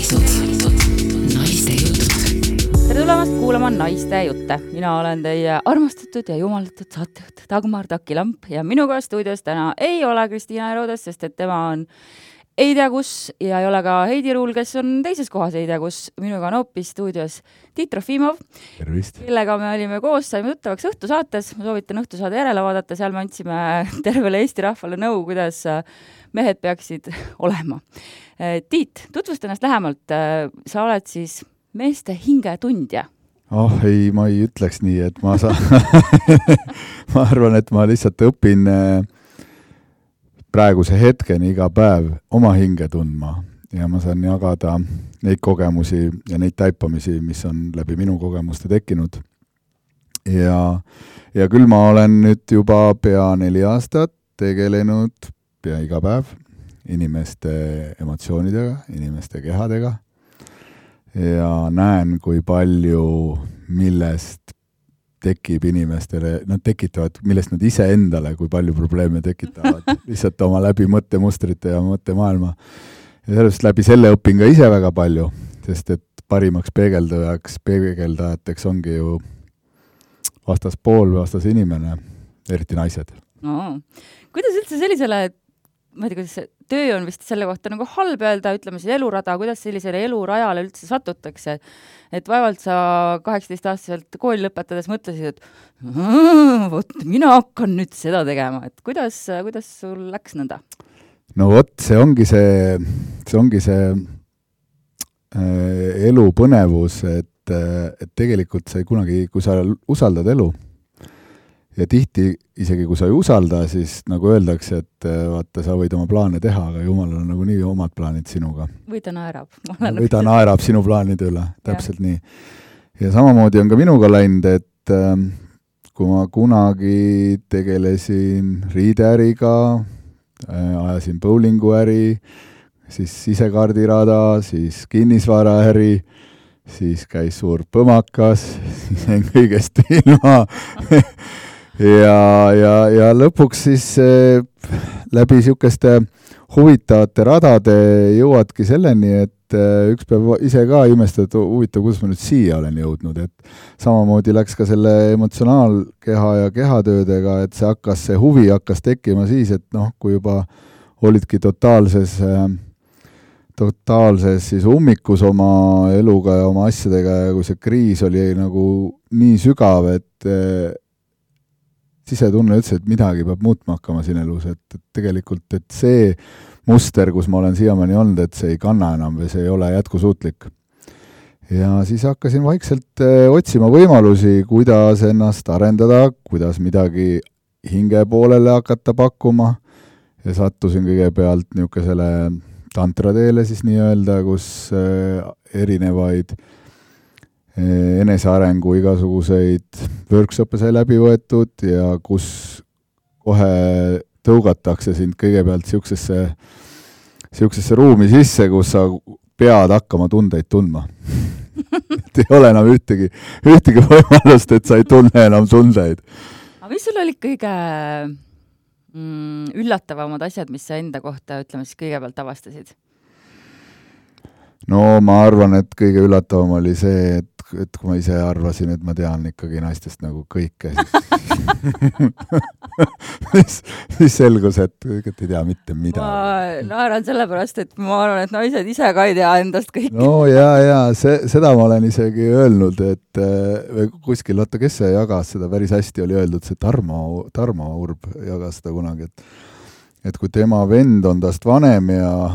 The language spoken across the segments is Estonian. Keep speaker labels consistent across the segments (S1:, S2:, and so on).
S1: Naiste jutud. Tere tulemast kuulama Naiste jutte. Mina olen teie armastatud ja jumaldatud saatejuht Dagmar Takilamp ja minuga stuudios täna ei ole Kristiina Erodes, sest et tema on ei tea kus ja ei ole ka Heidi Ruul, kes on teises kohas ei tea kus. Minuga on hoopis stuudios Tiit Trofimov, kellega me olime koos, saime tuttavaks õhtusaates. Ma soovitan õhtusaade järele vaadata, seal me andsime tervele Eesti rahvale nõu, kuidas mehed peaksid olema. Tiit, tutvusta ennast lähemalt. Sa oled siis meeste hingetundja.
S2: Ei, ma ei ütleks nii, et ma ma arvan, et ma lihtsalt õpin praeguse hetkeni iga päev oma hinge tundma ja ma saan jagada neid kogemusi ja neid taipamisi, mis on läbi minu kogemuste tekkinud. Ja küll ma olen nüüd juba pea 4 aastat tegelenud pea iga päev inimeste emotsioonidega, inimeste kehadega ja näen, kui palju millest tekib inimestele, nad tekitavad, millest nad ise endale, kui palju probleeme tekitavad lihtsalt oma läbi mõttemustrite ja mõttemaailma. Ja sellest läbi selle õpin ka ise väga palju, sest et parimaks peegeldajateks ongi ju vastaspool, vastas inimene, eriti naised.
S1: Kuidas üldse sellisele, ma ei tea, kuidas töö on vist selle kohta nagu halb öelda, ütleme siis elurada, kuidas sellisele elurajale üldse satutakse? Et vaevalt sa 18-aastaselt kooli lõpetades mõtlesid, et vot, mina hakkan nüüd seda tegema. Et kuidas sul läks nõnda?
S2: No vot, see ongi see elu põnevus, et tegelikult sa ei kunagi, kui sa usaldad elu, ja tihti, isegi kui sa ei usalda, siis nagu öeldakse, et vaata, sa võid oma plaane teha, aga Jumalal on nagu nii omad plaanid sinuga.
S1: Või ta naerab.
S2: Või ta naerab sinu plaanide üle, täpselt nii. Ja samamoodi on ka minuga läinud, et kui ma kunagi tegelesin riideäriga, ajasin bowlinguäri, siis sisekaardirada, siis kinnisvaraäri, siis käis suur põmakas, siis jäin kõigest ilma. ja lõpuks siis läbi sihukeste huvitavate radade jõuadki selleni, et üks päev ise ka imestada, huvitav, kuidas ma nüüd siia olen jõudnud, et samamoodi läks ka selle emotsionaalkeha ja kehatöödega, et see huvi hakkas tekkima siis, et kui juba olidki totaalses siis ummikus oma eluga ja oma asjadega ja kui see kriis oli nagu nii sügav, et sisetunne ütles, et midagi peab muutma hakkama siin elus, et tegelikult, et see muster, kus ma olen siiamaani olnud, et see ei kanna enam või see ei ole jätkusuutlik. Ja siis hakkasin vaikselt otsima võimalusi, kuidas ennast arendada, kuidas midagi hinge poolele hakata pakkuma ja sattusin kõigepealt niisugusele tantrateele siis nii-öelda, kus erinevaid enesearengu igasuguseid workshop'e sai läbi võetud ja kus kohe tõugatakse sind kõigepealt siuksesse ruumi sisse, kus sa pead hakkama tundeid tundma. Et ei ole enam ühtegi võimalust, et sa ei tunne enam tundeid.
S1: Aga mis sul oli kõige üllatavamad asjad, mis sa enda kohta, ütleme siis kõigepealt avastasid?
S2: No ma arvan, et kõige üllatavam oli see, et kui ma ise arvasin, et ma tean ikkagi naistest nagu kõike, siis selgus, et ei tea mitte midagi.
S1: Ma naeran sellepärast, et ma arvan, et naised ise ka ei tea endast kõike.
S2: No ja, seda ma olen isegi öelnud, et kuskil, kes see jagas seda päris hästi, oli öeldud, see Tarmo Urb jagas seda kunagi, et kui tema vend on tast vanem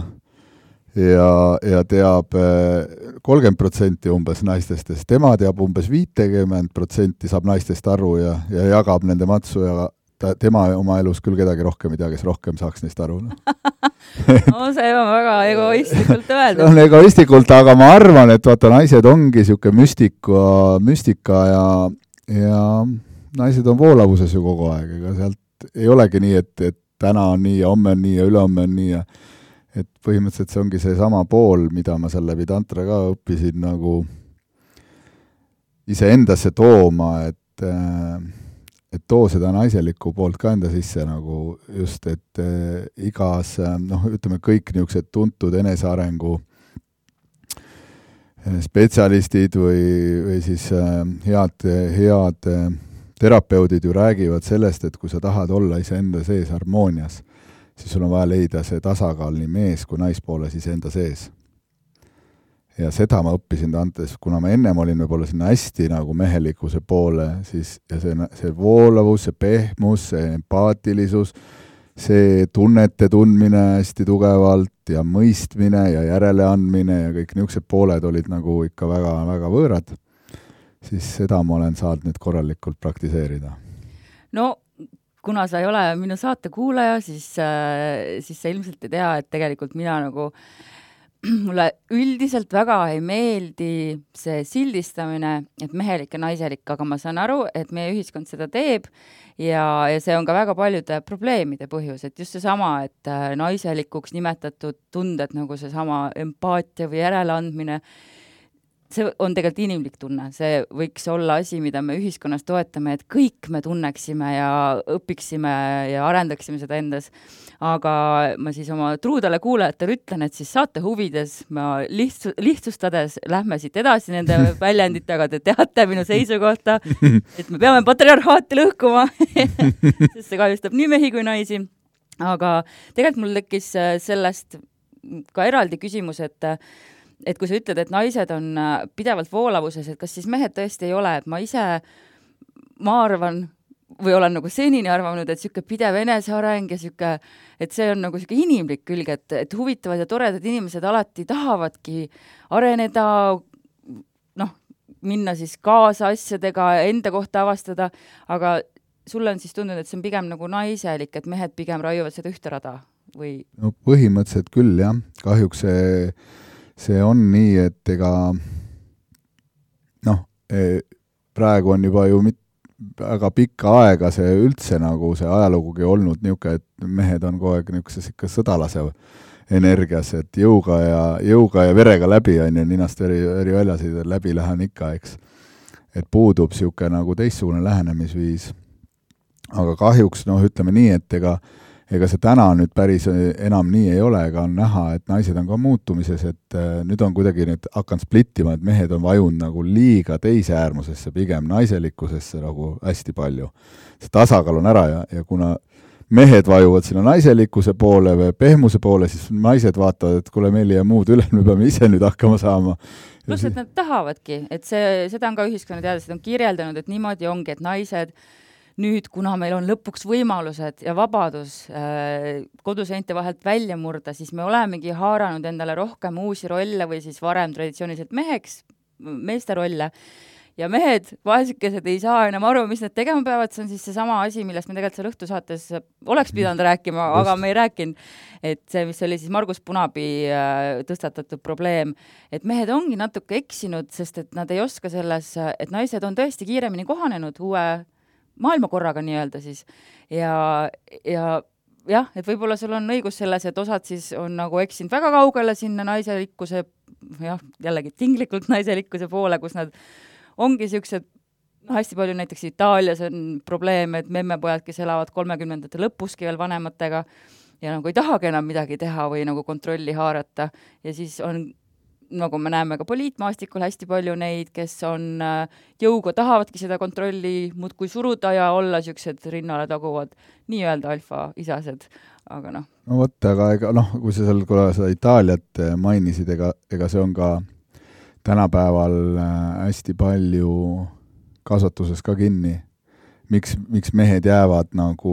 S2: ja teab 30% umbes naistest, tema teab umbes 50% saab naistest aru ja jagab nende matsu ja tema oma elus küll kedagi rohkem ei tea, kes rohkem saaks neist aru.
S1: No see on väga egoistlikult öeldud.
S2: On egoistlikult, aga ma arvan, et vaata, naised ongi siuke müstika ja naised on voolavuses ju kogu aeg, ega sealt ei olegi nii, et täna on nii ja homme on nii ja ülehomme on nii ja et põhimõtteliselt see ongi see sama pool, mida ma seal läbi tantra ka õppisin nagu iseendasse tooma, et too seda naiselikku poolt ka enda sisse nagu just, et igas, ütleme kõik niisugused tuntud enesearengu spetsialistid või siis head terapeudid ju räägivad sellest, et kui sa tahad olla iseenda sees harmoonias, siis sul on vaja leida see tasakaal nii mees kui naispooles iseenda sees. Ja seda ma õppisin Dantes, kuna ma ennem olin võib-olla sinna hästi nagu mehelikkuse poole, siis ja see voolavus, see pehmus, see empaatilisus, see tunnete tundmine hästi tugevalt ja mõistmine ja järeleandmine ja kõik niisugused pooled olid nagu ikka väga, väga võõrad, siis seda ma olen saanud nüüd korralikult praktiseerida.
S1: No, kuna sa ei ole minu saate kuulaja, siis sa ilmselt ei tea, et tegelikult mina nagu mulle üldiselt väga ei meeldi see sildistamine, et mehelik ja naiselik, aga ma saan aru, et meie ühiskond seda teeb ja see on ka väga paljude probleemide põhjus, et just seesama, et naiselikuks nimetatud tunded nagu seesama empaatia või järeleandmine, see on tegelikult inimlik tunne, see võiks olla asi, mida me ühiskonnas toetame, et kõik me tunneksime ja õpiksime ja arendaksime seda endas. Aga ma siis oma truudele kuulajatele ütlen, et siis saate huvides ma lihtsustades lähme siit edasi nende väljenditega, te teate minu seisukohta, et me peame patriarhaati lõhkuma, sest see kahjustab nii mehi kui naisi. Aga tegelikult mul tekkis sellest ka eraldi küsimus, et kui sa ütled, et naised on pidevalt voolavuses, et kas siis mehed tõesti ei ole, et ma arvan, või olen nagu senini arvanud, et siuke pidev eneseareng ja siuke, et see on nagu siuke inimlik külg, et huvitavad ja toredad inimesed alati tahavadki areneda, minna siis kaasa asjadega, enda kohta avastada, aga sulle on siis tundunud, et see on pigem nagu naiselik, et mehed pigem raiuvad seda ühte rada või?
S2: No põhimõtteliselt küll, jah. Kahjuks see on nii, et ega praegu on juba ju väga pikka aega see üldse nagu see ajalugugi olnud niuke, et mehed on kogu aeg niisuguses ikka sõdalasev energias, et jõuga ja verega läbi on ja ninast veri väljasid läbi lähen ikka, eks. Et puudub siuke nagu teistsugune lähenemisviis. Aga kahjuks, ütleme nii, et ega see täna nüüd päris enam nii ei ole, ega on näha, et naised on ka muutumises, et nüüd on kuidagi nüüd hakanud splittima, et mehed on vajunud nagu liiga teise äärmusesse, pigem naiselikkusesse nagu hästi palju. See tasakaal on ära ja kuna mehed vajuvad sinna naiselikkuse poole või pehmuse poole, siis naised vaatavad, et kuule, meil ja muud üle, me peame ise nüüd hakkama saama.
S1: Plus, et nad tahavadki, et seda on ka ühiskonna teadlased on kirjeldanud, et niimoodi ongi, et naised nüüd, kuna meil on lõpuks võimalused ja vabadus koduseinte vahelt välja murda, siis me olemegi haaranud endale rohkem uusi rolle või siis varem traditsiooniliselt meeste rolle. Ja mehed, vaesikesed ei saa enam aru, mis need tegema peavad, see on siis seesama asi, millest me tegelikult seal õhtusaates oleks pidanud rääkima, aga me ei rääkinud, et see, mis oli siis Margus Punabi tõstatatud probleem, et mehed ongi natuke eksinud, sest et nad ei oska selles, et naised on tõesti kiiremini kohanenud uue maailmakorraga nii-öelda siis. Ja, et võib-olla sul on õigus selles, et osad siis on nagu eksinud väga kaugele sinna naiselikkuse, jällegi tinglikult naiselikkuse poole, kus nad ongi siuksed, hästi palju näiteks Itaalias on probleem, et memmepojad, kes elavad 30. lõpuski veel vanematega ja nagu ei tahagi enam midagi teha või nagu kontrolli haarata ja siis on nagu me näeme ka poliitmaastikul hästi palju neid, kes on jõuga tahavadki seda kontrolli muudkui suruda ja olla siuksed rinnale taguvad nii-öelda alfa-isased, aga No
S2: vot, aga kui sa seal seda Itaaliat mainisid, ega see on ka tänapäeval hästi palju kasvatuses ka kinni. Miks mehed jäävad nagu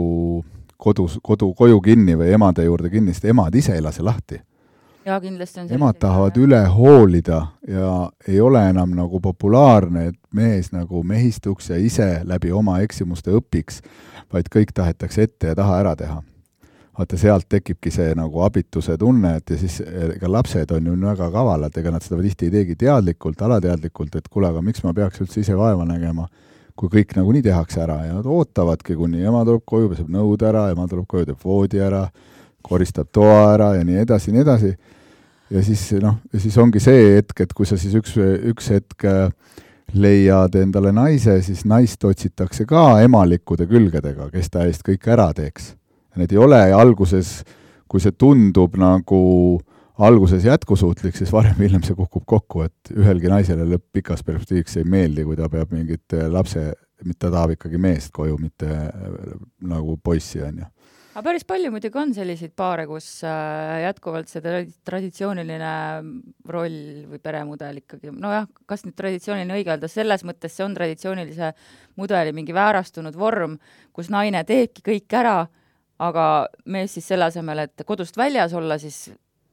S2: koju kinni või emade juurde kinni, sest emad ise ei lase lahti.
S1: Ja, kindlasti on
S2: emad tahavad üle hoolida ja ei ole enam nagu populaarne, et mees nagu mehistuks ja ise läbi oma eksimuste õpiks, vaid kõik tahetakse ette ja taha ära teha. Vaata, sealt tekibki see nagu abituse tunne, et ja siis ega lapsed on ju väga kavalad, ega nad seda tihti ei teegi teadlikult, alateadlikult, et kuule, aga miks ma peaks üldse ise vaeva nägema, kui kõik nagu nii tehakse ära ja nad ootavadki, kuni ema tuleb koju, peseb nõud ära, ema tuleb koju, teeb voodi ära, koristab toa ära ja nii edasi, nii edasi. Ja siis ongi see hetk, et kui sa siis üks hetk leiad endale naise, siis naist otsitakse ka emalikkude külgedega, kes ta eest kõik ära teeks. Need ei ole alguses, kui see tundub nagu alguses jätkusuutlik, siis varem hiljem see kukub kokku, et ühelgi naisele pikas perspektiiviks ei meeldi, kui ta peab mingit lapse, mitte ta tahab ikkagi meest koju, mitte nagu poissi, on ju.
S1: Aga päris palju muidugi on selliseid paare, kus jätkuvalt see traditsiooniline roll või peremudel ikkagi, nojah, kas nüüd traditsiooniline õige öelda, selles mõttes see on traditsioonilise mudeli mingi väärastunud vorm, kus naine teebki kõik ära, aga mees siis selle asemel, et kodust väljas olla, siis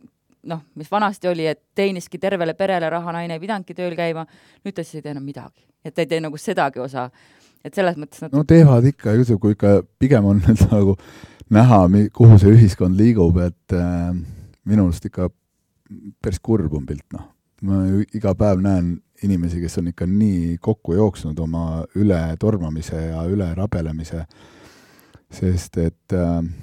S1: mis vanasti oli, et teeniski tervele perele raha, naine ei pidanudki tööl käima, nüüd ta siis ei tee enam midagi. Et ta ei tee nagu sedagi osa. Et selles mõttes...
S2: No teevad ikka, kui ikka pigem on nüüd nagu näha, kuhu see ühiskond liigub, et minust ikka päris kurb on pilt. Ma iga päev näen inimesi, kes on ikka nii kokku jooksnud oma üle tormamise ja üle rabelemise, sest et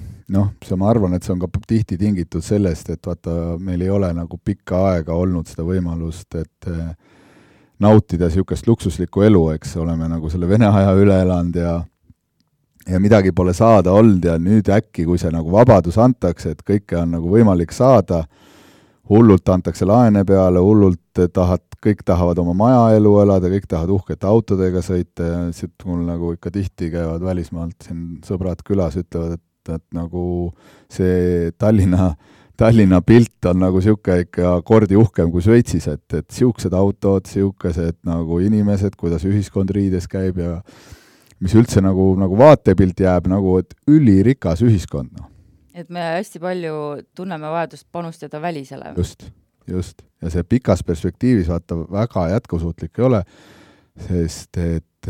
S2: ma arvan, et see on ka tihti tingitud sellest, et vaata, meil ei ole nagu pikka aega olnud seda võimalust, et nautida niisugust luksuslikku elu, eks oleme nagu selle Vene aja üle elanud ja midagi pole saada olnud ja nüüd äkki, kui see nagu vabadus antakse, et kõike on nagu võimalik saada, hullult antakse laene peale, hullult kõik tahavad oma majaelu elada, kõik tahavad uhkete autodega sõita ja siit mul nagu ikka tihti käivad välismaalt siin sõbrad külas, ütlevad, et nagu see Tallinna pilt on nagu siuke ikka kordi uhkem kui Šveitsis, et siuksed autod, siukesed nagu inimesed, kuidas ühiskond riides käib ja mis üldse nagu vaatepilt jääb nagu, et ülirikas ühiskond.
S1: Et me hästi palju tunneme vajadust panustada välisele.
S2: Just. Ja see pikas perspektiivis vaata väga jätkusuutlik ei ole, sest et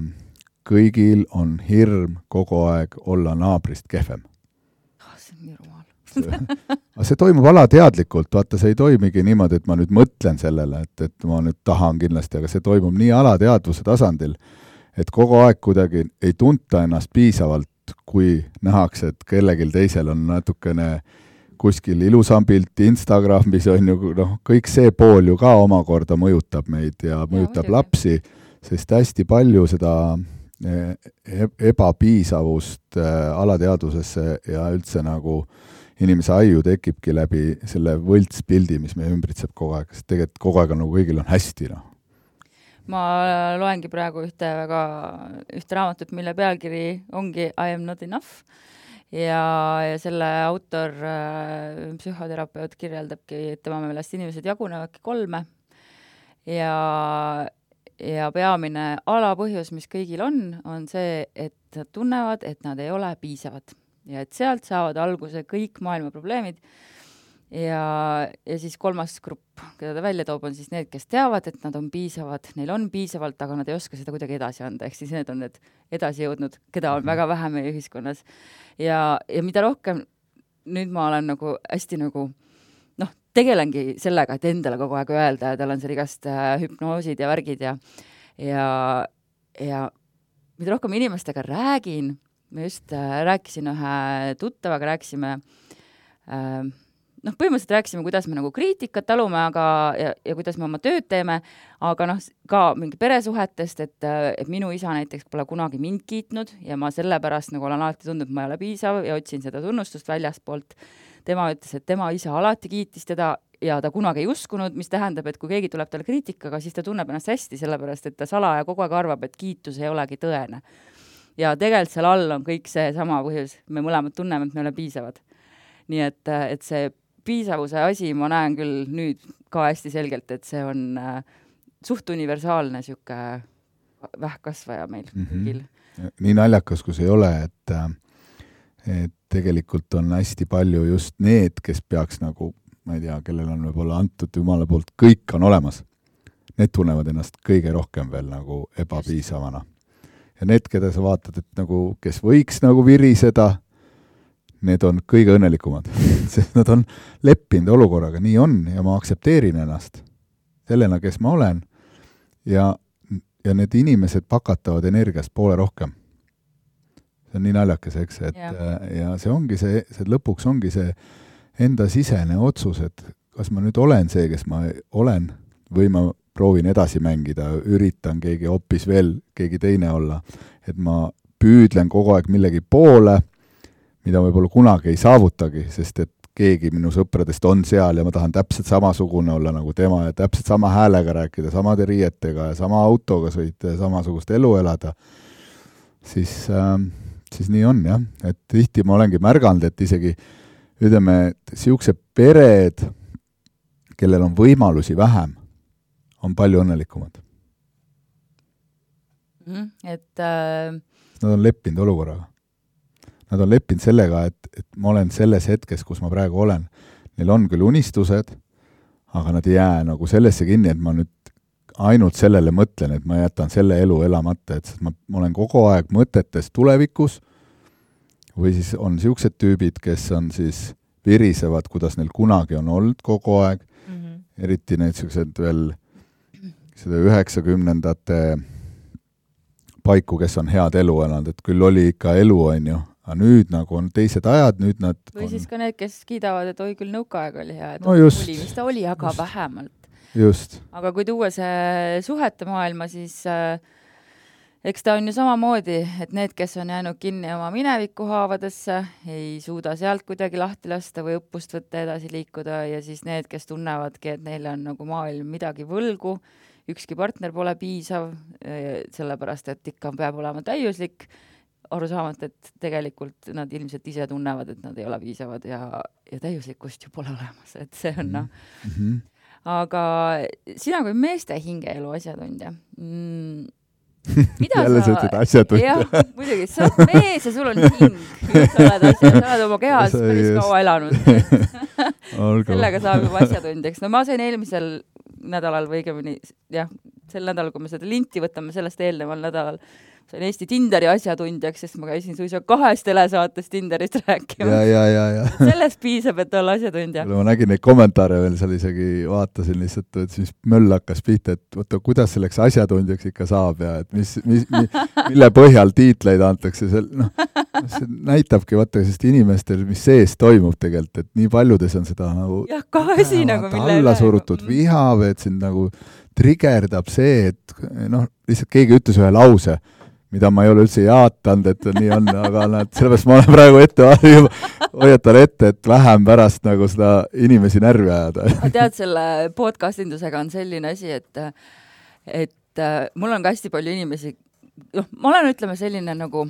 S2: kõigil on hirm kogu aeg olla naabrist kehvem.
S1: See on nii rumal.
S2: See toimub alateadlikult, vaata, see ei toimigi niimoodi, et ma nüüd mõtlen sellele, et ma nüüd tahan kindlasti, aga see toimub nii alateadvuse tasandil, et kogu aeg kuidagi ei tunta ennast piisavalt, kui nähakse, et kellelgi teisel on natukene kuskil ilusam pilt, Instagramis on ju, kõik see pool ju ka omakorda mõjutab meid ja mõjutab lapsi, sest hästi palju seda ebapiisavust alateadvusesse ja üldse nagu inimese aiu tekibki läbi selle võltspildi, mis me ümbritseb kogu aeg, sest tegelikult kogu aeg on nagu kõigil on hästi.
S1: Ma loengi praegu ühte raamatut, mille pealkiri ongi I am not enough ja selle autor, psühhoterapeut kirjeldabki, et tema meelest inimesed jagunevadki 3 ja peamine alapõhjus, mis kõigil on see, et nad tunnevad, et nad ei ole piisavad ja et sealt saavad alguse kõik maailma probleemid ja siis 3. grupp, keda ta välja toob, on siis need, kes teavad, et nad on piisavad, neil on piisavalt, aga nad ei oska seda kuidagi edasi anda, ehk siis need on need edasi jõudnud, keda on väga vähe meie ühiskonnas ja mida rohkem nüüd ma olen nagu hästi nagu tegelengi sellega, et endale kogu aeg öelda ja tal on seal igast hüpnoosid ja värgid ja mida rohkem inimestega räägin, me just rääkisin ühe tuttavaga, põhimõtteliselt rääkisime, kuidas me nagu kriitikat talume ja kuidas me oma tööd teeme, aga ka mingi peresuhetest, et minu isa näiteks pole kunagi mind kiitnud ja ma sellepärast nagu olen alati tundnud, et ma ei ole piisav ja otsin seda tunnustust väljaspoolt. Tema ütles, et tema isa alati kiitis teda ja ta kunagi ei uskunud, mis tähendab, et kui keegi tuleb talle kriitikaga, siis ta tunneb ennast hästi, sellepärast et ta salaja kogu aeg arvab, et kiitus ei olegi tõene. Ja tegelikult seal all on kõik see sama põhjus. Me mõlemad tunneme, et me oleme piisavad. Nii et see piisavuse asi, ma näen küll nüüd ka hästi selgelt, et see on suht universaalne siuke vähkkasvaja meil kõigil.
S2: Nii naljakas, kus ei ole, et tegelikult on hästi palju just need, kes peaks nagu, ma ei tea, kellel on võib-olla antud Jumala poolt, kõik on olemas. Need tunnevad ennast kõige rohkem veel nagu ebapiisavana. Ja need, keda sa vaatad, et nagu, kes võiks nagu viriseda, need on kõige õnnelikumad, sest nad on leppinud olukorraga, nii on ja ma aktsepteerin ennast sellena, kes ma olen ja need inimesed pakatavad energiast poole rohkem. See on nii naljakas, eks, ja see ongi see lõpuks ongi see enda sisene otsus, et kas ma nüüd olen see, kes ma olen või ma proovin edasi mängida, üritan keegi hoopis veel, keegi teine olla, et ma püüdlen kogu aeg millegi poole, mida võib-olla kunagi ei saavutagi, sest et keegi minu sõpradest on seal ja ma tahan täpselt samasugune olla nagu tema ja täpselt sama häälega rääkida, samade riietega ja sama autoga sõita ja samasugust elu elada, siis nii on jah, et tihti ma olengi märganud, et isegi ütleme, siukse pered, kellel on võimalusi vähem, on palju õnnelikumad.
S1: Et
S2: nad on leppinud olukorraga. Nad on leppinud sellega, et ma olen selles hetkes, kus ma praegu olen. Neil on küll unistused, aga nad ei jää nagu sellesse kinni, et ma nüüd ainult sellele mõtlen, et ma jätan selle elu elamata, et ma olen kogu aeg mõtetes tulevikus või siis on siuksed tüübid, kes on siis virisevad, kuidas neil kunagi on olnud kogu aeg, eriti need siuksed veel seda 90ndate paiku, kes on head elu elanud, et küll oli ikka elu, on ju, aga nüüd nagu on teised ajad, nüüd nad
S1: või siis ka need, kes kiidavad, et oi küll nõukaaeg oli hea, et
S2: no just,
S1: oli, mis ta oli, aga just. Vähemalt.
S2: Just.
S1: Aga kui tuua see suhete maailma, siis eks ta on ju samamoodi, et need, kes on jäänud kinni oma mineviku haavadesse, ei suuda sealt kuidagi lahti lasta või õppust võtta edasi liikuda ja siis need, kes tunnevadki, et neil on nagu maailm midagi võlgu, ükski partner pole piisav, sellepärast, et ikka peab olema täiuslik, aru saamata, et tegelikult nad ilmselt ise tunnevad, et nad ei ole piisavad ja täiuslikkust ju pole olemas, et see on Aga sina kui meeste hingeelu asjatundja,
S2: jälle sa ütled asjatundja.
S1: Jah, muidugi, sa oled mees ja sul on hing, sa oled oma kehas päris kaua elanud. Sellega saab juba asjatundjaks. No ma sain eelmisel nädalal või õigemini, jah, sel nädalal, kui me seda linti võtame, sellest eelneval nädalal, sain Eesti Tinderi asjatundjaks, sest ma käisin suisa 2 telesaates Tinderist rääkima.
S2: Ja.
S1: Sellest piisab, et olla asjatundja.
S2: Ma nägin neid kommentaare veel, seal isegi vaatasin lihtsalt, et siis möll hakkas pihta, et võtta, kuidas selleks asjatundjaks ikka saab ja et mille põhjal tiitleid antakse. See näitabki, vaata, sest inimestel, mis sees toimub tegelikult, et nii paljudes on seda nagu
S1: jah, ka asi nagu mille
S2: alla surutud viha või et sind nagu triggerdab see, et lihtsalt keegi ütles ühe lause, mida ma ei ole üldse jaatanud, et nii on, aga sellepärast ma olen praegu hoiatan ette, et vähem pärast nagu seda inimesi närvi ajada.
S1: Tead, selle podcastindusega on selline asi, et mul on ka hästi palju inimesi, ma olen, ütleme, selline nagu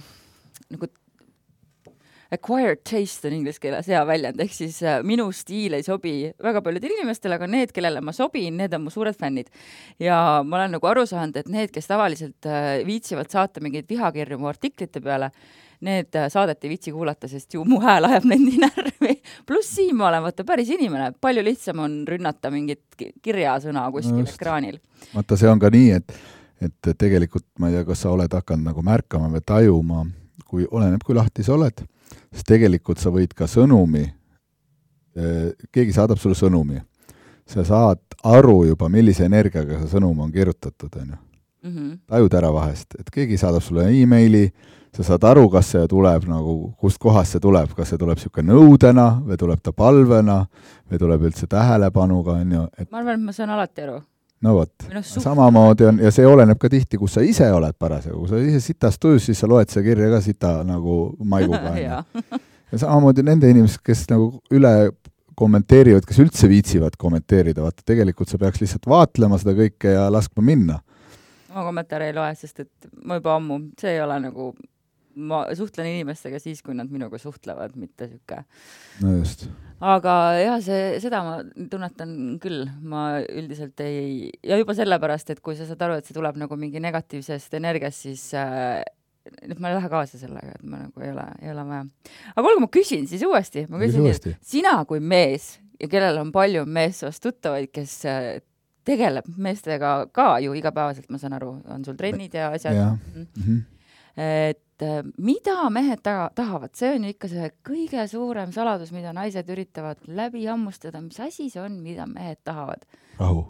S1: acquired taste on inglise keeles hea väljend, ehk siis minu stiil ei sobi väga paljudele inimestele, aga need, kellele ma sobin, need on mu suured fännid. Ja ma olen nagu aru saanud, et need, kes tavaliselt viitsivad saata mingeid vihakirju mu artiklite peale, need saadet ei viitsi kuulata, sest ju mu hääl ajab neid nii närvi. Pluss siin ma olen, vaata, päris inimene. Palju lihtsam on rünnata mingit kirjasõna kuskil ekraanil.
S2: Vaata, see on ka nii, et tegelikult ma ei tea, kas sa oled hakanud nagu märkama või tajuma, oleneb, kui lahti sa oled, sest tegelikult sa võid ka sõnumi, keegi saadab sulle sõnumi, sa saad aru juba, millise energiaga see sõnum on kirjutatud, on ju. Tajud ära vahest, et keegi saadab sulle e-maili, sa saad aru, kas see tuleb nagu, kust kohast see tuleb, kas see tuleb siuke nõudena või tuleb ta palvena või tuleb üldse tähelepanuga, on ju.
S1: Ma arvan, et ma saan alati aru.
S2: No võt, samamoodi on, ja see oleneb ka tihti, kus sa ise oled parasjagu. Kui sa ise sitas tujus, siis sa loed see kirja ka sita nagu maiguga. ja samamoodi nende inimesed, kes nagu üle kommenteerivad, kes üldse viitsivad kommenteerida, vaata, tegelikult sa peaks lihtsalt vaatlema seda kõike ja laskma minna.
S1: Ma kommentaare ei loe, sest et ma juba ammu, see ei ole nagu, ma suhtlen inimestega siis, kui nad minuga suhtlevad, mitte siuke.
S2: No just.
S1: Aga jah, seda ma tunnetan küll, ma üldiselt ei, ja juba sellepärast, et kui sa saad aru, et see tuleb nagu mingi negatiivsest energiast, siis ma ei lähe kaasa sellega, et ma nagu ei ole vaja. Aga olgu, ma küsin siis uuesti, sina kui mees ja kellel on palju meessoost tuttavaid, kes tegeleb meestega ka ju igapäevaselt, ma saan aru, on sul trennid ja asjad. Et mida mehed tahavad, see on ju ikka see kõige suurem saladus, mida naised üritavad läbi hammustada, mis asi see on, mida mehed tahavad?
S2: Rahu.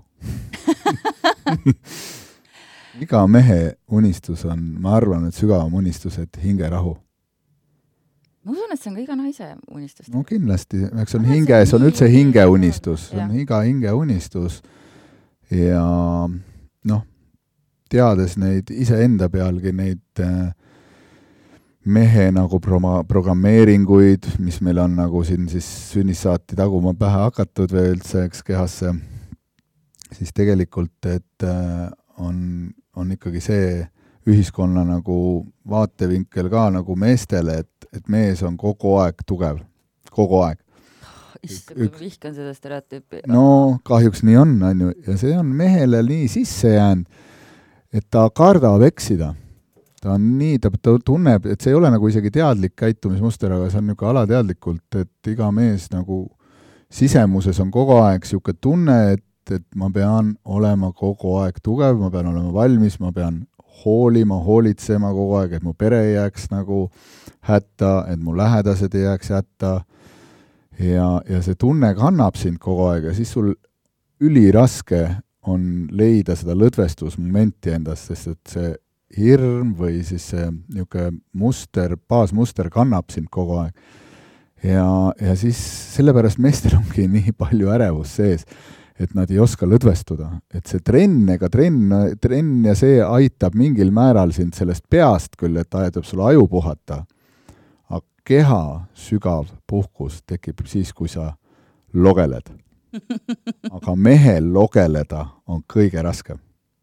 S2: Iga mehe unistus on, ma arvan, et sügavam unistus, et hingerahu.
S1: Ma usun, et see on ka iga naise unistus.
S2: No kindlasti, see on hinge, see on üldse hingeunistus, see on iga hingeunistus ja teades neid iseenda pealgi neid mehe nagu programmeeringuid, mis meil on nagu siin siis sünnist saati taguma pähe hakatud või üldse eks kehasse, siis tegelikult, et on ikkagi see ühiskonna nagu vaatevinkel ka nagu meestele, et mees on kogu aeg tugev, kogu aeg.
S1: Ma vihkan seda stereotüüpi.
S2: No kahjuks nii on ju, ja see on mehele nii sisse jäänud, et ta kardab eksida. Ta on nii, ta tunneb, et see ei ole nagu isegi teadlik käitumismuster, aga see on niisugune alateadlikult, et iga mees nagu sisemuses on kogu aeg niisugune tunne, et ma pean olema kogu aeg tugev, ma pean olema valmis, ma pean hoolima, hoolitsema kogu aeg, et mu pere ei jääks nagu hätta, et mu lähedased ei jääks hätta. Ja see tunne kannab sind kogu aeg ja siis sul üliraske on leida seda lõdvestusmomenti endast, sest et see hirm või siis see niisugune muster, baasmuster kannab sind kogu aeg. Ja siis sellepärast meestel ongi nii palju ärevust sees, et nad ei oska lõdvestuda. Et see trenn ja see aitab mingil määral sind sellest peast küll, et aitab sulle aju puhata. Aga keha sügav puhkus tekib siis, kui sa logeled. Aga mehel logeleda on kõige raskem.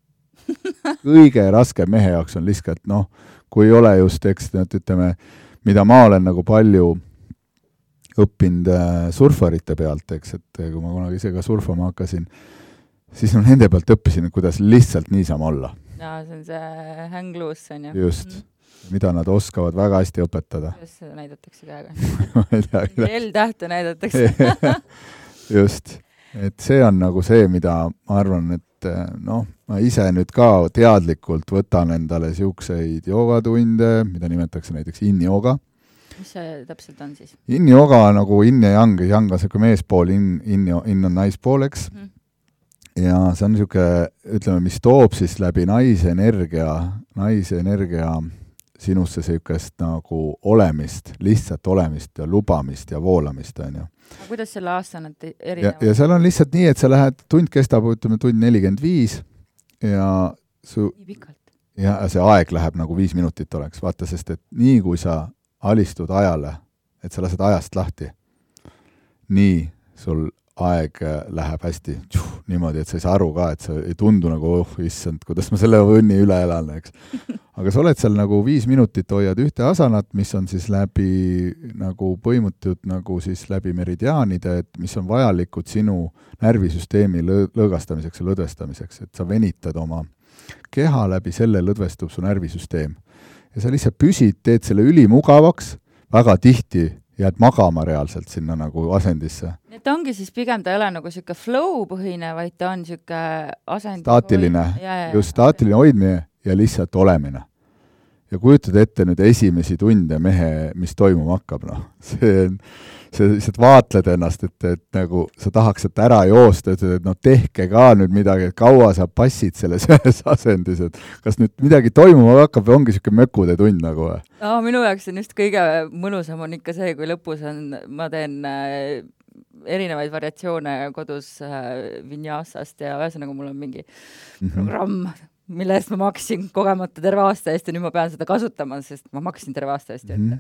S2: Kõige raskem mehe jaoks on lihtsalt, kui ei ole just, ütleme, mida ma olen nagu palju õppinud surfarite pealt, et kui ma kunagi ise ka surfama hakkasin, siis nende pealt õppisin, kuidas lihtsalt niisama olla.
S1: Ja, see on see hang loose, on ju.
S2: Just. Mida nad oskavad väga hästi õpetada.
S1: Kuidas seda näidatakse käega? L-tähte näidatakse.
S2: Just. Et see on nagu see, mida ma arvan, et ma ise nüüd ka teadlikult võtan endale siukseid joogatunde, mida nimetatakse näiteks yin-jooga.
S1: Mis see täpselt on siis?
S2: Yin-jooga nagu yin ja yang on siuke meespool, yin on naispool, eks. Ja see on siuke, ütleme, mis toob siis läbi naise energia sinusse siukest nagu olemist, lihtsalt olemist ja lubamist ja voolamist, on ju.
S1: Aga kuidas selle aastanad erinevad?
S2: Ja seal on lihtsalt nii, et sa lähed, tund kestab, ütleme, tund 45 ja ja see aeg läheb nagu 5 minutit oleks, vaata, sest et nii kui sa alistud ajale, et sa lased ajast lahti, nii sul aeg läheb hästi, niimoodi, et sa ei saa aru ka, et sa ei tundu nagu, issand, kuidas ma selle õnni üle elan, eks. Aga sa oled seal nagu 5 minutit hoiad ühte asanat, mis on siis läbi nagu põimutud nagu siis läbi meridiaanide, et mis on vajalikud sinu närvisüsteemi lõõgastamiseks ja lõdvestamiseks, et sa venitad oma keha läbi, selle lõdvestub su närvisüsteem. Ja sa lihtsalt püsid, teed selle ülimugavaks, väga tihti jääd magama reaalselt sinna nagu asendisse.
S1: Et ongi siis pigem ta ei ole nagu siuke flow põhine, vaid ta on siuke asend...
S2: Staatiline, just staatiline hoidmine ja lihtsalt olemine. Ja kujutad ette nüüd esimesi tunde mehe, mis toimuma hakkab, see lihtsalt vaatled ennast, et nagu sa tahaks, et ära joosta, et tehke ka nüüd midagi, et kaua sa passid selles ühes asendis, et kas nüüd midagi toimuma hakkab või ongi siuke mökude tund nagu või?
S1: Minu jaoks on just kõige mõnusam on ikka see, kui lõpus ma teen erinevaid variatsioone kodus vinyasast ja ühesõnaga mul on mingi programm, mille eest ma maksin kogemata terve aasta eest ja nüüd ma pean seda kasutama, sest ma maksin terve aasta eest ette.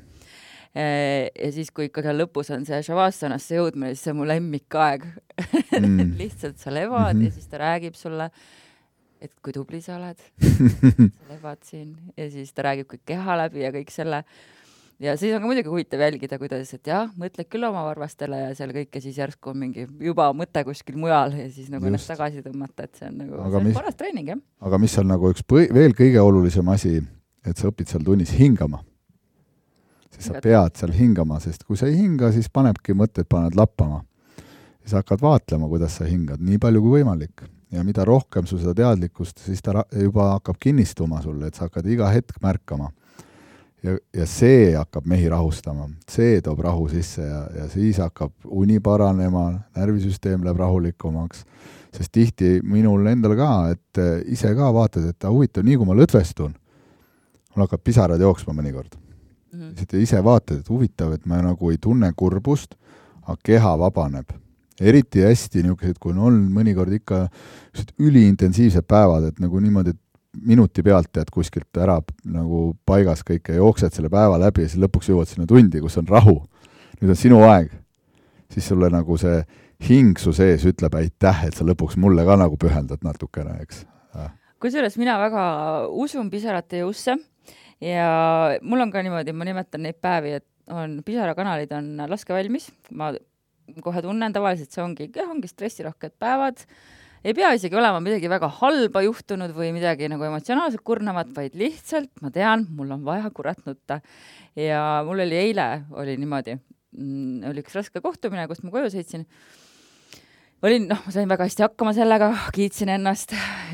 S1: Ja siis, kui ikka seal lõpus on see Shavasanasse jõudmine, siis see on mu lemmikaeg. Lihtsalt sa levad ja siis ta räägib sulle, et kui tubli sa oled. Sa levad siin ja siis ta räägib kõik keha läbi ja kõik selle. Ja siis on ka muidugi huvitav jälgida, kuidas, et jah, mõtled küll oma varvastele ja seal kõik ja siis järsku on mingi juba mõte kuskil mujal ja siis nagu ennast tagasi tõmmata, et see on nagu paras treening, jah.
S2: Aga mis on nagu üks veel kõige olulisem asi, et sa õpid seal tunnis hingama. Siis sa pead seal hingama, sest kui sa ei hinga, siis panebki mõtted, paned lappama. Ja sa hakkad vaatlema, kuidas sa hingad, nii palju kui võimalik. Ja mida rohkem sul seda teadlikkust, siis ta juba hakkab kinnistuma sulle, et sa hakkad iga hetk märkama. Ja see hakkab mehi rahustama, see toob rahu sisse ja siis hakkab uni paranema, närvisüsteem läheb rahulikumaks, sest tihti minul endal ka, et ise ka vaatad, et huvitav, nii kui ma lõdvestun, mul hakkab pisarad jooksma mõnikord. Ise vaatad, et huvitav, et ma nagu ei tunne kurbust, aga keha vabaneb. Eriti hästi niisugused, kui on olnud mõnikord ikka üliintensiivsed päevad, et nagu niimoodi, et minuti pealt tead kuskilt ära nagu paigas kõike, jooksed selle päeva läbi ja siis lõpuks jõuad sinna tundi, kus on rahu. Nüüd on sinu aeg. Siis sulle nagu see hing su sees ütleb aitäh, et sa lõpuks mulle ka nagu pühendad natukene, eks.
S1: Kusjuures mina väga usun pisarate jõusse ja mul on ka niimoodi, ma nimetan neid päevi, et pisarakanalid on laske valmis. Ma kohe tunnen tavaliselt, see ongi stressirohked päevad. Ei pea isegi olema midagi väga halba juhtunud või midagi nagu emotsionaalselt kurnavat, vaid lihtsalt ma tean, mul on vaja kurat nutta. Ja mul oli eile niimoodi, oli üks raske kohtumine, kust ma koju sõitsin. Ma sain väga hästi hakkama sellega, kiitsin ennast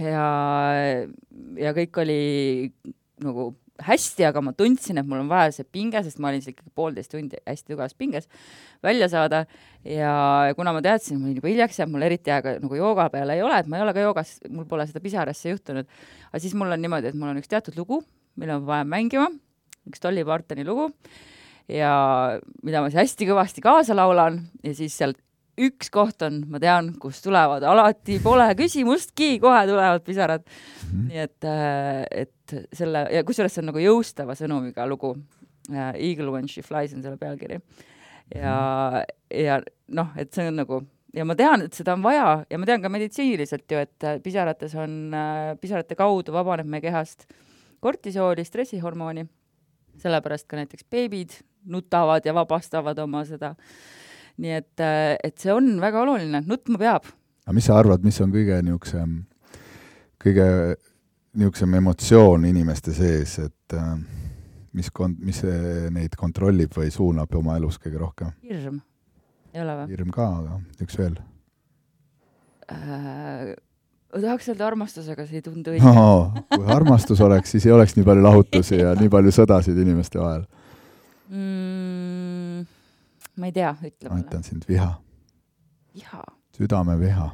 S1: ja kõik oli nagu hästi, aga ma tundsin, et mul on vaja see pinge, sest ma olin ikkagi 1,5 tundi hästi tugevas pinges välja saada ja kuna ma teadsin, ma olin juba hiljaks ja mul eriti aega nagu jooga peale ei ole, et ma ei ole ka joogas, mul pole seda pisarasse juhtunud, aga siis mul on niimoodi, et mul on üks teatud lugu, mille ma vajan mängima, üks Dolly Partoni lugu ja mida ma hästi kõvasti kaasa laulan ja siis sealt üks koht on, ma tean, kus tulevad alati, pole küsimustki, kohe tulevad pisarad. Nii et selle, ja kusjuures see on nagu jõustava sõnumiga lugu. Eagle When She Flies on selle pealkiri. Ja et see on nagu, ja ma tean, et seda on vaja ja ma tean ka meditsiiniliselt ju, et pisarate kaudu vabaneb meie kehast kortisooli, stressihormooni. Sellepärast ka näiteks beebid nutavad ja vabastavad oma seda. Nii et see on väga oluline, nutma peab.
S2: Aga mis sa arvad, mis on kõige niisugusem emotsioon inimeste sees, et mis neid kontrollib või suunab oma elus kõige rohkem?
S1: Hirm. Ei ole või?
S2: Hirm ka, aga üks veel.
S1: Tahaks öelda armastusega, see ei tundu õige.
S2: Kui armastus oleks, siis ei oleks nii palju lahutusi ja nii palju sõdasid inimeste vahel.
S1: Ma ei tea, ütle
S2: mulle. Ma ütlen sind viha.
S1: Viha?
S2: Südame viha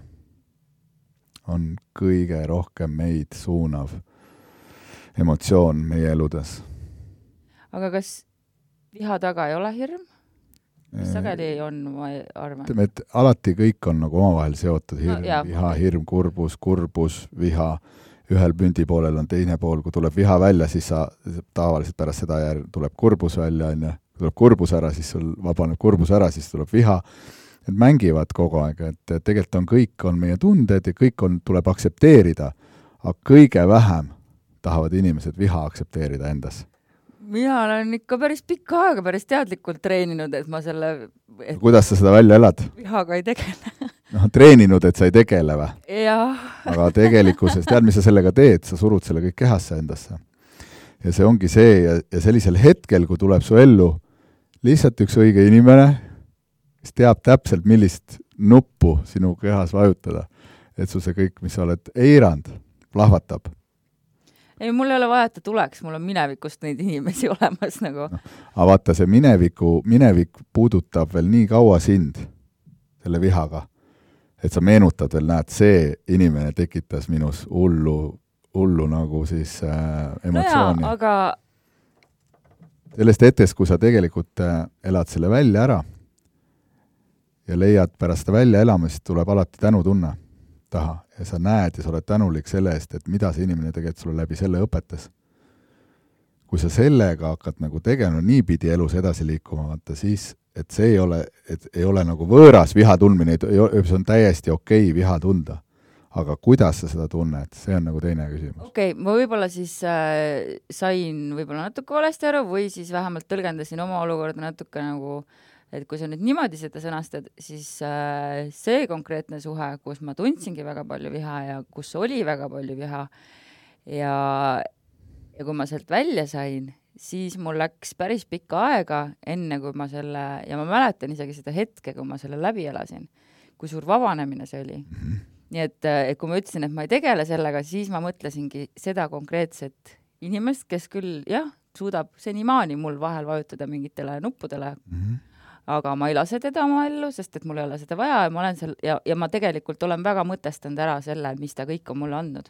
S2: on kõige rohkem meid suunav emotsioon meie eludes.
S1: Aga kas viha taga ei ole hirm? Mis sageli on, ma arvan?
S2: Ütleme, et alati kõik on nagu omavahel seotud. Hirm, viha, hirm, kurbus, viha. Ühel pündi poolel on teine pool. Kui tuleb viha välja, siis sa tavaliselt pärast seda tuleb kurbus välja, tuleb kurbus ära, siis sul vabaneb kurbus ära, siis tuleb viha. Et mängivad kogu aeg, et tegelikult kõik on meie tunded ja kõik tuleb aktsepteerida, aga kõige vähem tahavad inimesed viha aktsepteerida endas.
S1: Mina olen ikka päris pikka aega päris teadlikult treeninud, et ma selle...
S2: Kuidas sa seda välja elad?
S1: Vihaga ei tegele.
S2: Treeninud, et sa ei tegele või?
S1: Jah.
S2: Aga tegelikkuses, tead, mis sa sellega teed? Sa surud selle kõik kehasse endasse. Ja see ongi see, ja sellisel hetkel, kui tuleb su ellu lihtsalt üks õige inimene, kes teab täpselt, millist nuppu sinu kehas vajutada, et sul see kõik, mis sa oled eirand, plahvatab.
S1: Ei, mul ei ole vaja, et ta tuleks, mul on minevikust neid inimesi olemas nagu.
S2: Aga vaata, see minevik puudutab veel nii kaua sind selle vihaga, et sa meenutad veel, näed, see inimene tekitas minus hullu nagu siis emotsiooni.
S1: No aga
S2: sellest hetkest, kui sa tegelikult elad selle välja ära ja leiad pärast seda välja elamist, tuleb alati tänutunne taha ja sa näed ja sa oled tänulik selle eest, et mida see inimene tegelikult sulle läbi selle õpetas. Kui sa sellega hakkad nagu tegema niipidi elus edasi liikuma, vaata siis, et see ei ole nagu võõras viha tundmine, see on täiesti okei viha tunda. Aga kuidas sa seda tunned? See on nagu teine küsimus.
S1: Okei, ma võib-olla siis sain võib-olla natuke valesti aru või siis vähemalt tõlgendasin oma olukorda natuke nagu, et kui sa nüüd niimoodi seda sõnastad, siis see konkreetne suhe, kus ma tundsingi väga palju viha ja kus oli väga palju viha ja kui ma sealt välja sain, siis mul läks päris pikka aega enne, kui ma selle, ja ma mäletan isegi seda hetke, kui ma selle läbi elasin, kui suur vabanemine see oli. Nii et kui ma ütlesin, et ma ei tegele sellega, siis ma mõtlesingi seda konkreetset inimest, kes küll, suudab senimaani mul vahel vajutada mingitele nuppudele, aga ma ei lase teda oma ellu, sest et mul ei ole seda vaja ja ma olen seal, ja ma tegelikult olen väga mõtestanud ära selle, mis ta kõik on mulle andnud.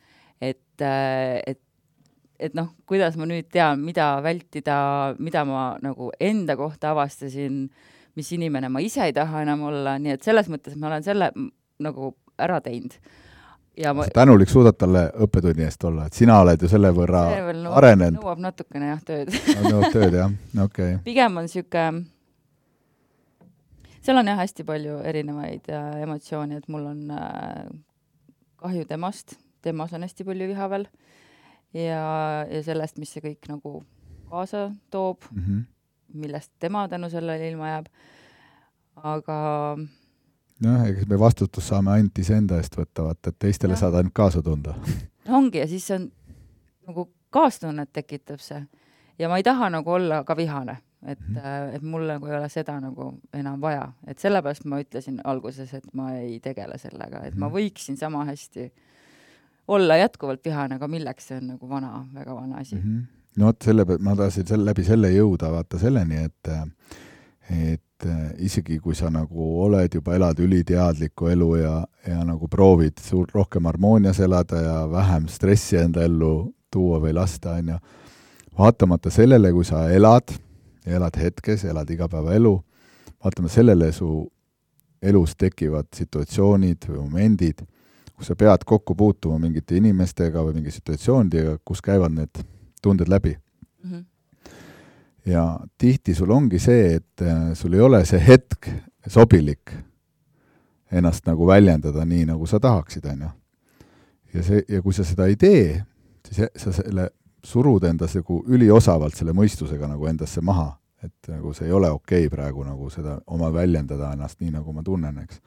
S1: Et kuidas ma nüüd tean, mida vältida, mida ma nagu enda kohta avastasin, mis inimene ma ise ei taha enam olla, nii et selles mõttes ma olen selle nagu ära teinud. ja ma...
S2: tänulik suudad talle õppetunni eest olla, et sina oled ju selle võrra arenenud.
S1: Nõuab natukene jah tööd.
S2: Nõuab tööd jah, okei.
S1: Pigem on siuke, seal on jah hästi palju erinevaid emotsioone, et mul on kahju temas on hästi palju viha veel ja sellest, mis see kõik nagu kaasa toob, millest tema tänu sellele ilma jääb. Aga
S2: eks me vastutus saame ainult iseenda eest võtta, vaata, et teistele saad ainult kaasa tunda.
S1: Ongi, ja siis on nagu kaastunnet tekitab see. Ja ma ei taha nagu olla ka vihane, et mul nagu ei ole seda nagu enam vaja. Et sellepärast ma ütlesin alguses, et ma ei tegele sellega, et ma võiksin sama hästi olla jätkuvalt vihane, aga milleks see on nagu väga vana asi.
S2: No ma tahtsin läbi selle jõuda vaata selleni, et isegi kui sa nagu oled juba elad üliteadlikku elu ja nagu proovid rohkem harmoonias elada ja vähem stressi enda ellu tuua või lasta, on ju. Vaatamata sellele, kui sa elad hetkes, elad igapäeva elu, vaatama sellele su elus tekivad situatsioonid või momendid, kus sa pead kokku puutuma mingite inimestega või mingi situatsioonidega, kus käivad need tunded läbi. Ja tihti sul ongi see, et sul ei ole see hetk sobilik ennast nagu väljendada nii, nagu sa tahaksid, on ju. Ja kui sa seda ei tee, siis sa selle surud endas nagu üliosavalt selle mõistusega nagu endasse maha, et nagu see ei ole okei praegu nagu seda oma väljendada ennast nii, nagu ma tunnen, eks.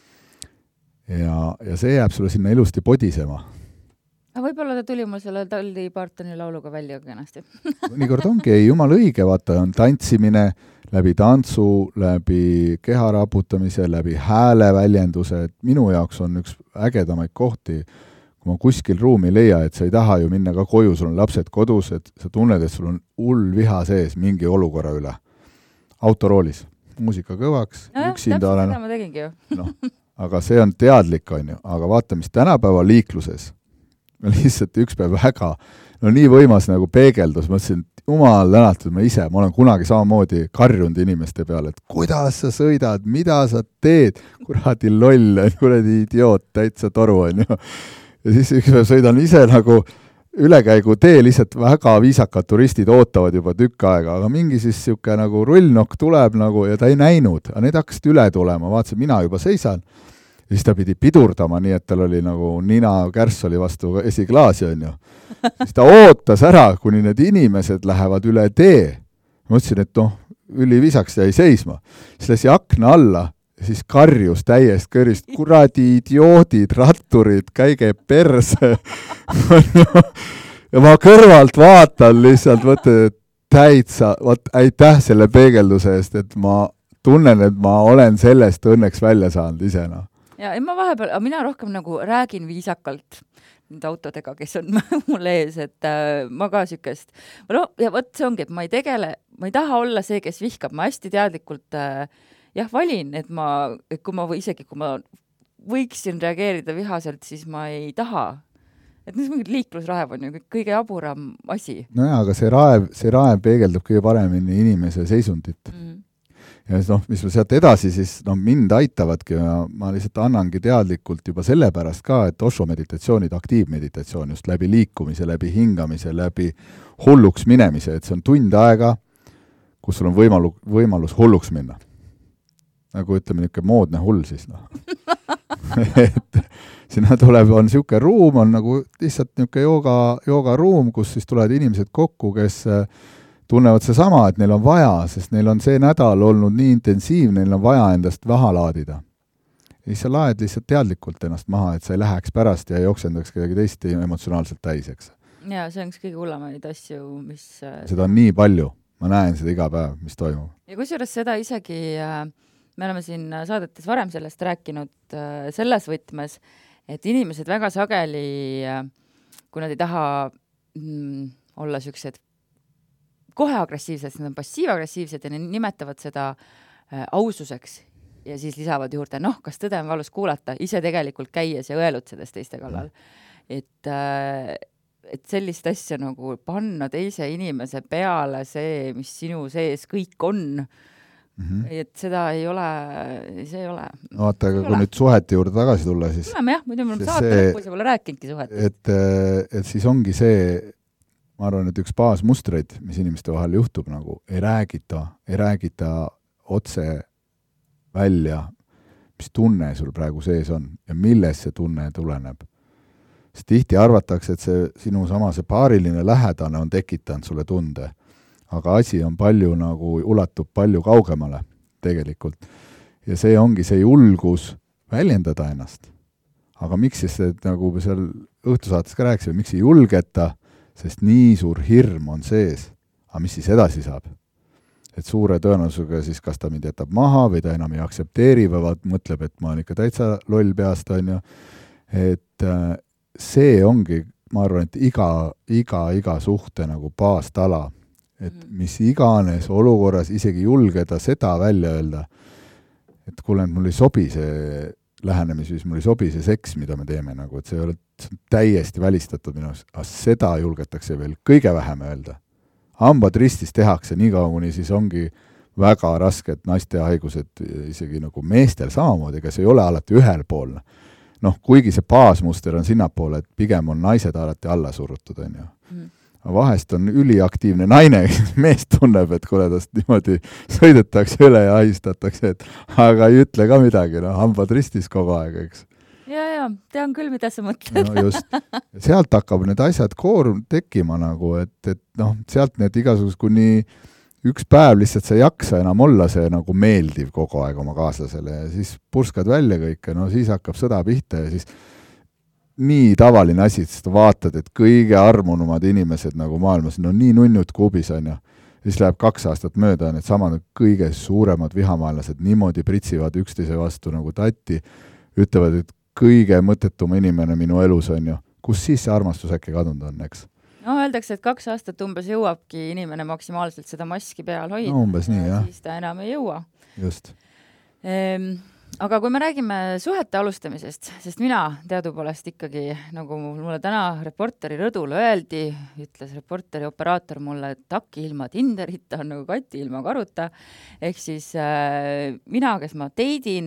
S2: Ja see jääb sulle sinna ilusti podisema.
S1: Võib-olla ta tuli mul selle Dolly Partoni lauluga välja kenasti.
S2: Mõnikord ongi, ei jumal õige, vaata, on tantsimine läbi tantsu, läbi keha raputamise, läbi hääle väljenduse, et minu jaoks on üks ägedamaid kohti, kui ma kuskil ruumi ei leia, et sa ei taha ju minna ka koju, sul on lapsed kodus, et sa tunned, et sul on hull viha sees mingi olukorra üle. Autoroolis, muusika kõvaks, üksinda olen.
S1: Täpselt seda ma tegingi ju.
S2: Aga see on teadlik, on ju, aga vaata, mis tänapäeva liikluses lihtsalt üks päev nii võimas nagu peegeldus, ma ütlesin, et jumal tänatud, ma olen kunagi samamoodi karjunud inimeste peale, et kuidas sa sõidad, mida sa teed, kuradi loll, kuradi idioot, täitsa toru on ju. Ja siis üks päev sõidan ise nagu ülekäigu tee, lihtsalt väga viisakad turistid ootavad juba tükk aega, aga mingi siis siuke nagu rullnokk tuleb nagu ja ta ei näinud, aga need hakkasid üle tulema, vaatasin, mina juba seisan. Ja siis ta pidi pidurdama, nii et tal oli nagu nina kärss oli vastu esiklaasi, on ju. Siis ta ootas ära, kuni need inimesed lähevad üle tee. Ma mõtlesin, et ülivisaks jäi seisma. Siis läsi akna alla ja siis karjus täiest kõrist, kuradi idioodid, ratturid, käige perse. Ja ma kõrvalt vaatan lihtsalt, et täitsa, aitäh selle peegelduse eest, et ma tunnen, et ma olen sellest õnneks välja saanud isena.
S1: Ja ma vahepeal, mina rohkem nagu räägin viisakalt nende autodega, kes on mul ees, et ma ka sükest. Ja võt see ongi, et ma ei taha olla see, kes vihkab. Ma hästi teadlikult valin, et kui ma võiksin reageerida vihaselt, siis ma ei taha. Et mingi liiklusraev on ju kõige jaburam asi.
S2: Nojah, aga see raev peegeldab kõige paremini inimese seisundit. Ja mis ma sealt edasi, siis mind aitavadki ja ma lihtsalt annangi teadlikult juba sellepärast ka, et Osho meditatsioonid, aktiivmeditatsioon just läbi liikumise, läbi hingamise, läbi hulluks minemise, et see on tund aega, kus sul on võimalus hulluks minna. Nagu ütleme, niisugune moodne hull siis. Et sinna on siuke ruum, on nagu lihtsalt niisugune jooga ruum, kus siis tulevad inimesed kokku, kes tunnevad see sama, et neil on vaja, sest neil on see nädal olnud nii intensiivne, neil on vaja endast maha laadida. Ja siis sa laed lihtsalt teadlikult ennast maha, et sa ei läheks pärast ja ei oksendaks kedagi teist emotsionaalselt täiseks.
S1: Ja see on kõige hullemaid asju, mis...
S2: Seda on nii palju. Ma näen seda iga päev, mis toimub.
S1: Ja kusjuures seda isegi, me oleme siin saadetes varem sellest rääkinud selles võtmes, et inimesed väga sageli, kui nad ei taha olla siuksed kohe agressiivsed, nad on passiivagressiivsed ja need nimetavad seda aususeks ja siis lisavad juurde, kas tõde on valus kuulata, ise tegelikult käies ja õelutsedes teiste kallal. Et sellist asja nagu panna teise inimese peale see, mis sinu sees kõik on, et seda ei ole, see ei ole.
S2: Vaata, aga kui nüüd suhete juurde tagasi tulla, siis
S1: tuleme jah, muidu me oleme saate lõpus ja pole rääkinudki suhetest.
S2: Et siis ongi see, ma arvan, et üks baasmustreid, mis inimeste vahel juhtub, nagu ei räägita otse välja, mis tunne sul praegu sees on ja milles see tunne tuleneb. Sest tihti arvatakse, et see sinu sama see paariline lähedane on tekitanud sulle tunde, aga asi on palju nagu, ulatub palju kaugemale tegelikult. Ja see ongi see julgus väljendada ennast. Aga miks siis, et nagu seal õhtusaates ka rääkisime, miks ei julgeta, sest nii suur hirm on sees. Aga mis siis edasi saab? Et suure tõenäosusega siis kas ta mind jätab maha või ta enam ei aksepteeri või mõtleb, et ma olen ikka täitsa loll peast, on ju. Et see ongi, ma arvan, et iga suhte nagu baastala. Et mis iganes olukorras isegi julgeda seda välja öelda, et kuule, mul ei sobi see lähenemisviis, mul ei sobi see seks, mida me teeme, nagu, et see ei ole täiesti välistatud minu, aga seda julgetakse veel kõige vähem öelda. Hambad ristis tehakse nii kaua, kuni siis ongi väga rasked naiste haigused isegi nagu meestel samamoodi, ega see ei ole alati ühel pool. Noh, kuigi see baasmuster on sinnapoole, et pigem on naised alati alla surutud, on ju. Vahest on üliaktiivne naine, mees tunneb, et kuule tast niimoodi sõidetakse üle ja ahistatakse, et aga ei ütle ka midagi, no hambad ristis kogu aeg, eks.
S1: Ja, tean küll, mida sa mõtled.
S2: No just. Sealt hakkab need asjad tekkima nagu, et noh, sealt need igasugused kuni üks päev lihtsalt sa ei jaksa enam olla see nagu meeldiv kogu aeg oma kaaslasele ja siis purskad välja kõike, no siis hakkab sõda pihta ja siis nii tavaline asi, sest vaatad, et kõige armunumad inimesed nagu maailmas, no nii nunnud kuubis on ju, siis läheb 2 aastat mööda, need samad kõige suuremad vihamaelased niimoodi pritsivad üksteise vastu nagu tatti, ütlevad, et kõige mõttetuma inimene minu elus on ju, kus siis see armastus äkki kadunud on, eks?
S1: No öeldakse, et 2 aastat umbes jõuabki inimene maksimaalselt seda maski peal hoida.
S2: No umbes nii, jah.
S1: Siis ta enam ei jõua.
S2: Just.
S1: Aga kui me räägime suhete alustamisest, sest mina teadupoolest ikkagi, nagu mulle täna Reporteri rõdul öeldi, ütles Reporteri operaator mulle, et taki ilma Tinderita on nagu kati ilma karuta, ehk siis mina, kes ma teidin,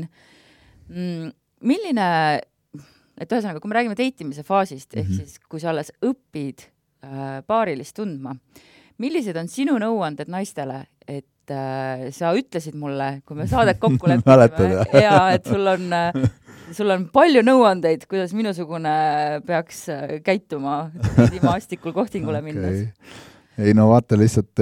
S1: milline, et ühesõnaga, kui me räägime teitimise faasist, ehk siis kui sa alles õpid paarilist tundma, millised on sinu nõuanded naistele, et sa ütlesid mulle, kui me saadet kokku leppisime, ja et sul on palju nõuandeid, kuidas minusugune peaks käituma maastikul kohtingule minnes.
S2: Ei no vaata lihtsalt,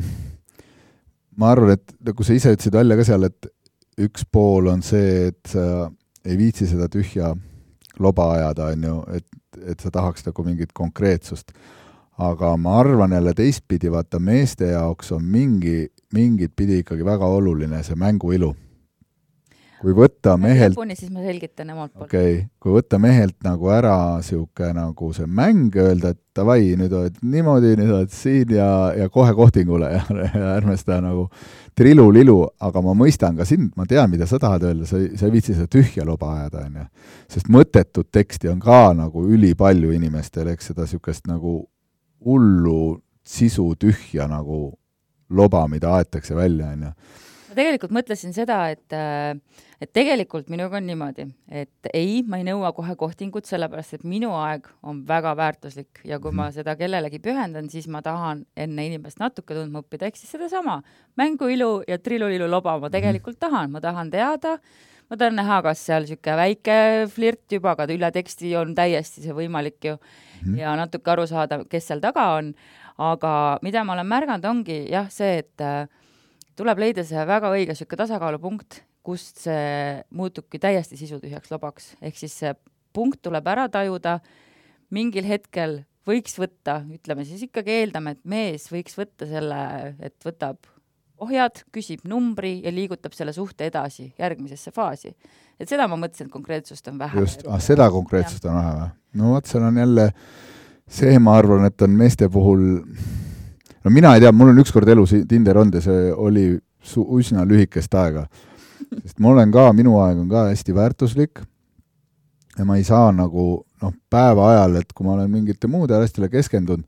S2: ma arvan, et kui sa ise ütlesid välja ka seal, et üks pool on see, et sa ei viitsi seda tühja loba ajada, on ju, et sa tahaks nagu mingit konkreetsust. Aga ma arvan jälle teistpidi, vaata meeste jaoks on mingid pidi ikkagi väga oluline see mänguilu. Kui võtta mehelt...
S1: siis ma selgitan emalt poolt.
S2: Kui võtta mehelt nagu ära siuke nagu see mäng, öelda, et davai, nüüd oled niimoodi, nüüd oled siin ja kohe kohtingule ja ärme seda nagu trilu-lilu, aga ma mõistan ka sind, ma tean, mida sa tahad öelda, sa ei viitsi seda tühja loba ajada, on ju. Sest mõttetut teksti on ka nagu ülipalju inimestel, eks seda siukest nagu hullu sisu tühja nagu loba, mida aetakse välja, on ju.
S1: Ma tegelikult mõtlesin seda, et tegelikult minuga on niimoodi, et ei, ma ei nõua kohe kohtingut, sellepärast, et minu aeg on väga väärtuslik ja kui ma seda kellelegi pühendan, siis ma tahan enne inimest natuke tundma õppida, ehk siis seda sama mänguilu ja trilulilu loba ma tegelikult tahan. Ma tahan teada, ma tahan näha, kas seal siuke väike flirt juba, aga üle teksti on täiesti see võimalik ju ja natuke aru saada, kes seal taga on. Aga mida ma olen märganud ongi jah see, et tuleb leida see väga õige siuke tasakaalupunkt, kust see muutubki täiesti sisutühjaks lobaks. Ehk siis see punkt tuleb ära tajuda, mingil hetkel võiks võtta, ütleme siis ikkagi eeldame, et mees võiks võtta selle, et võtab ohjad, küsib numbri ja liigutab selle suhte edasi järgmisesse faasi. Et seda ma mõtlesin, et konkreetsust on vähe.
S2: Just, seda konkreetsust on vähe või? No vaat seal on jälle see, ma arvan, et on meeste puhul, no mina ei tea, mul on ükskord elus Tinder olnud ja see oli üsna lühikest aega. Sest minu aeg on ka hästi väärtuslik ja ma ei saa nagu päeva ajal, et kui ma olen mingite muude asjadele keskendunud,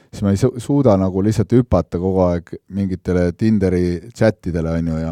S2: siis ma ei suuda nagu lihtsalt hüpata kogu aeg mingitele Tinderi chatidele, on ju,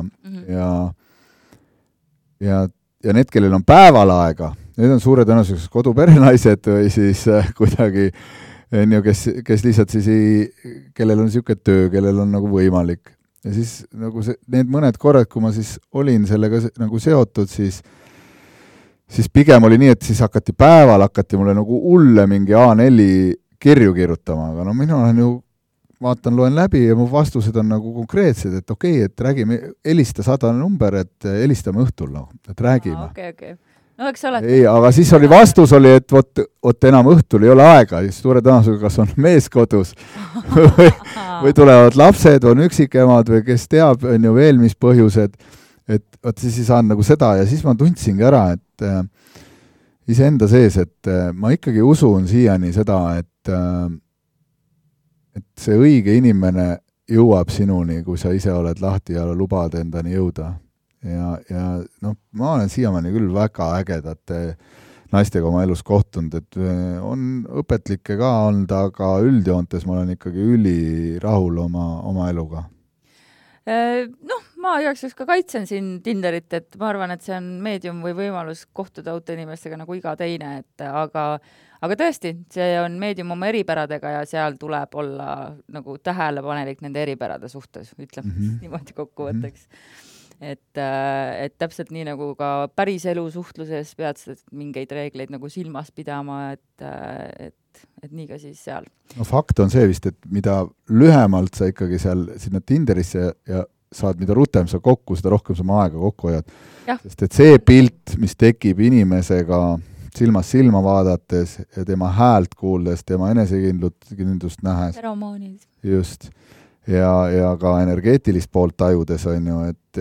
S2: ja need, kellel on päeval aega, need on suure tõenäosuseks koduperenaised või siis kuidagi, on ju, kes lihtsalt siis kellel on niisugune töö, kellel on nagu võimalik. Ja siis nagu need mõned korrad, kui ma siis olin sellega nagu seotud, siis pigem oli nii, et siis päeval mulle nagu hulle mingi A4 kirju kirjutama, aga no mina olen ju, loen läbi ja mu vastused on nagu konkreetsed, et okei, et räägime, helista 100 number, et helistame õhtul, no, et räägime.
S1: Okei. No eks oled.
S2: Ei, aga siis oli vastus oli, et vot enam õhtul ei ole aega, siis suure tõenäosusega kas on mees kodus või tulevad lapsed, on üksikemad või kes teab, on ju veel mis põhjused, et vot siis ei saanud nagu seda ja siis ma tundsingi ära, et iseenda sees, et ma ikkagi usun siiani seda, et see õige inimene jõuab sinuni, kui sa ise oled lahti ja lubad endani jõuda. Ja noh, ma olen siiamaani küll väga ägedate naistega oma elus kohtunud, et on õpetlikke ka olnud, aga üldjoontes ma olen ikkagi ülirahul oma eluga.
S1: Noh, ma igaks ka kaitsen siin Tinderit, et ma arvan, et see on meedium või võimalus kohtuda uute inimestega nagu iga teine, et aga tõesti, see on meedium oma eripäradega ja seal tuleb olla nagu tähelepanelik nende eripärade suhtes, ütleme niimoodi kokkuvõtteks. Et täpselt nii nagu ka päris elu suhtluses pead mingeid reegleid nagu silmas pidama, et nii ka siis seal.
S2: No fakt on see vist, et mida lühemalt sa ikkagi seal sinna Tinderisse ja saad, mida rutem sa kokku, seda rohkem sa oma aega kokku hoiad. Sest et see pilt, mis tekib inimesega silmast silma vaadates ja tema häält kuuldes, tema enesekindlust nähes.
S1: Feromoonid.
S2: Just. Ja ka energeetilist poolt tajudes on ju, et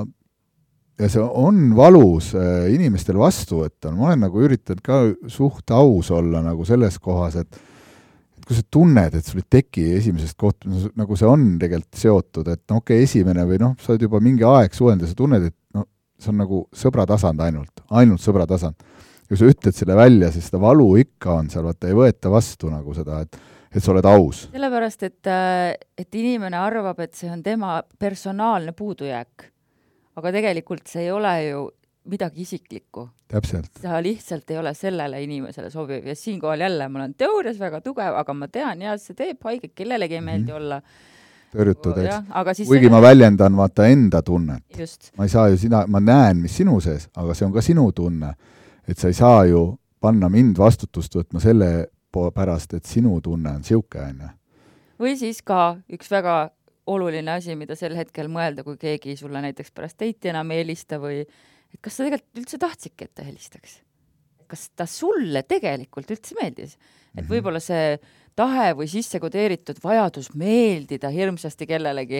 S2: ja see on valus inimestel vastu võtta. Ma olen nagu üritanud ka suht aus olla nagu selles kohas, et kui sa tunned, et sul ei teki esimesest kohta, nagu see on tegelikult seotud, et no okei, esimene või noh, sa oled juba mingi aeg suhelnud ja sa tunned, et no, see on nagu sõbratasand ainult sõbratasand. Kui sa ütled selle välja, siis seda valu ikka on seal, vaata ei võeta vastu nagu seda, et sa oled aus.
S1: Sellepärast, et inimene arvab, et see on tema personaalne puudujääk. Aga tegelikult see ei ole ju midagi isiklikku.
S2: Täpselt.
S1: Ta lihtsalt ei ole sellele inimesele sobiv. Ja siinkohal jälle, ma olen teoorias väga tugev, aga ma tean, ja see teeb haiget, kellelegi ei meeldi olla.
S2: Tõrjutud, kuigi ma väljendan vaata enda tunnet.
S1: Just.
S2: Ma ei saa ju ma näen, mis sinu sees, aga see on ka sinu tunne. Et sa ei saa ju panna mind vastutust võtma selle pärast, et sinu tunne on siuke, on.
S1: Või siis ka üks väga oluline asi, mida sel hetkel mõelda, kui keegi sulle näiteks pärast teiti enam ei helista või et kas sa tegelikult üldse tahtsidki, et ta helistaks? Kas ta sulle tegelikult üldse meeldis? Et võib-olla see tahe või sissekodeeritud vajadus meeldida hirmsasti kellelegi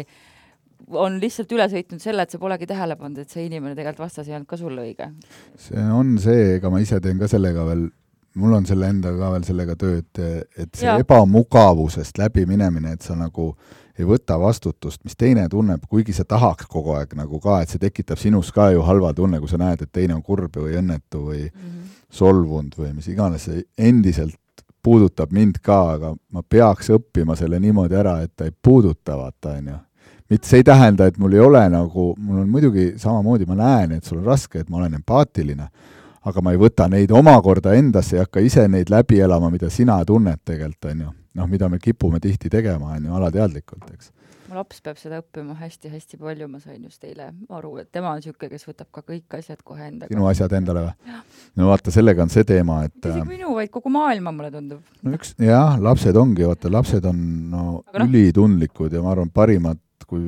S1: on lihtsalt üle sõitnud selle, et sa polegi tähele pannud, et see inimene tegelikult vastas ei olnud ka sulle õige.
S2: See on see, ega ma ise teen ka sellega veel, mul on selle endaga ka veel sellega tööd, et see ebamugavusest läbi minemine, et sa nagu ei võta vastutust, mis teine tunneb, kuigi sa tahaks kogu aeg nagu ka, et see tekitab sinus ka ju halva tunne, kui sa näed, et teine on kurb või õnnetu või solvunud või mis iganes, see endiselt puudutab mind ka, aga ma peaks õppima selle niimoodi ära, et ta ei puuduta, vaata, on ju. Mitte see ei tähenda, et mul ei ole nagu, mul on muidugi samamoodi, ma näen, et sul on raske, et ma olen empaatiline, aga ma ei võta neid omakorda endasse ja hakka ise neid läbi elama, mida sina tunned tegelikult, on ju. Noh, mida me kipume tihti tegema, on ju, alateadlikult, eks.
S1: Mu laps peab seda õppima hästi-hästi palju, ma sain just eile aru, et tema on siuke, kes võtab ka kõik asjad kohe endaga.
S2: Sinu asjad endale või? No vaata, sellega on see teema, et...
S1: Isegi minu, vaid kogu maailma mulle tundub.
S2: No lapsed ongi, vaata, lapsed on ülitundlikud ja ma arvan parimad, kui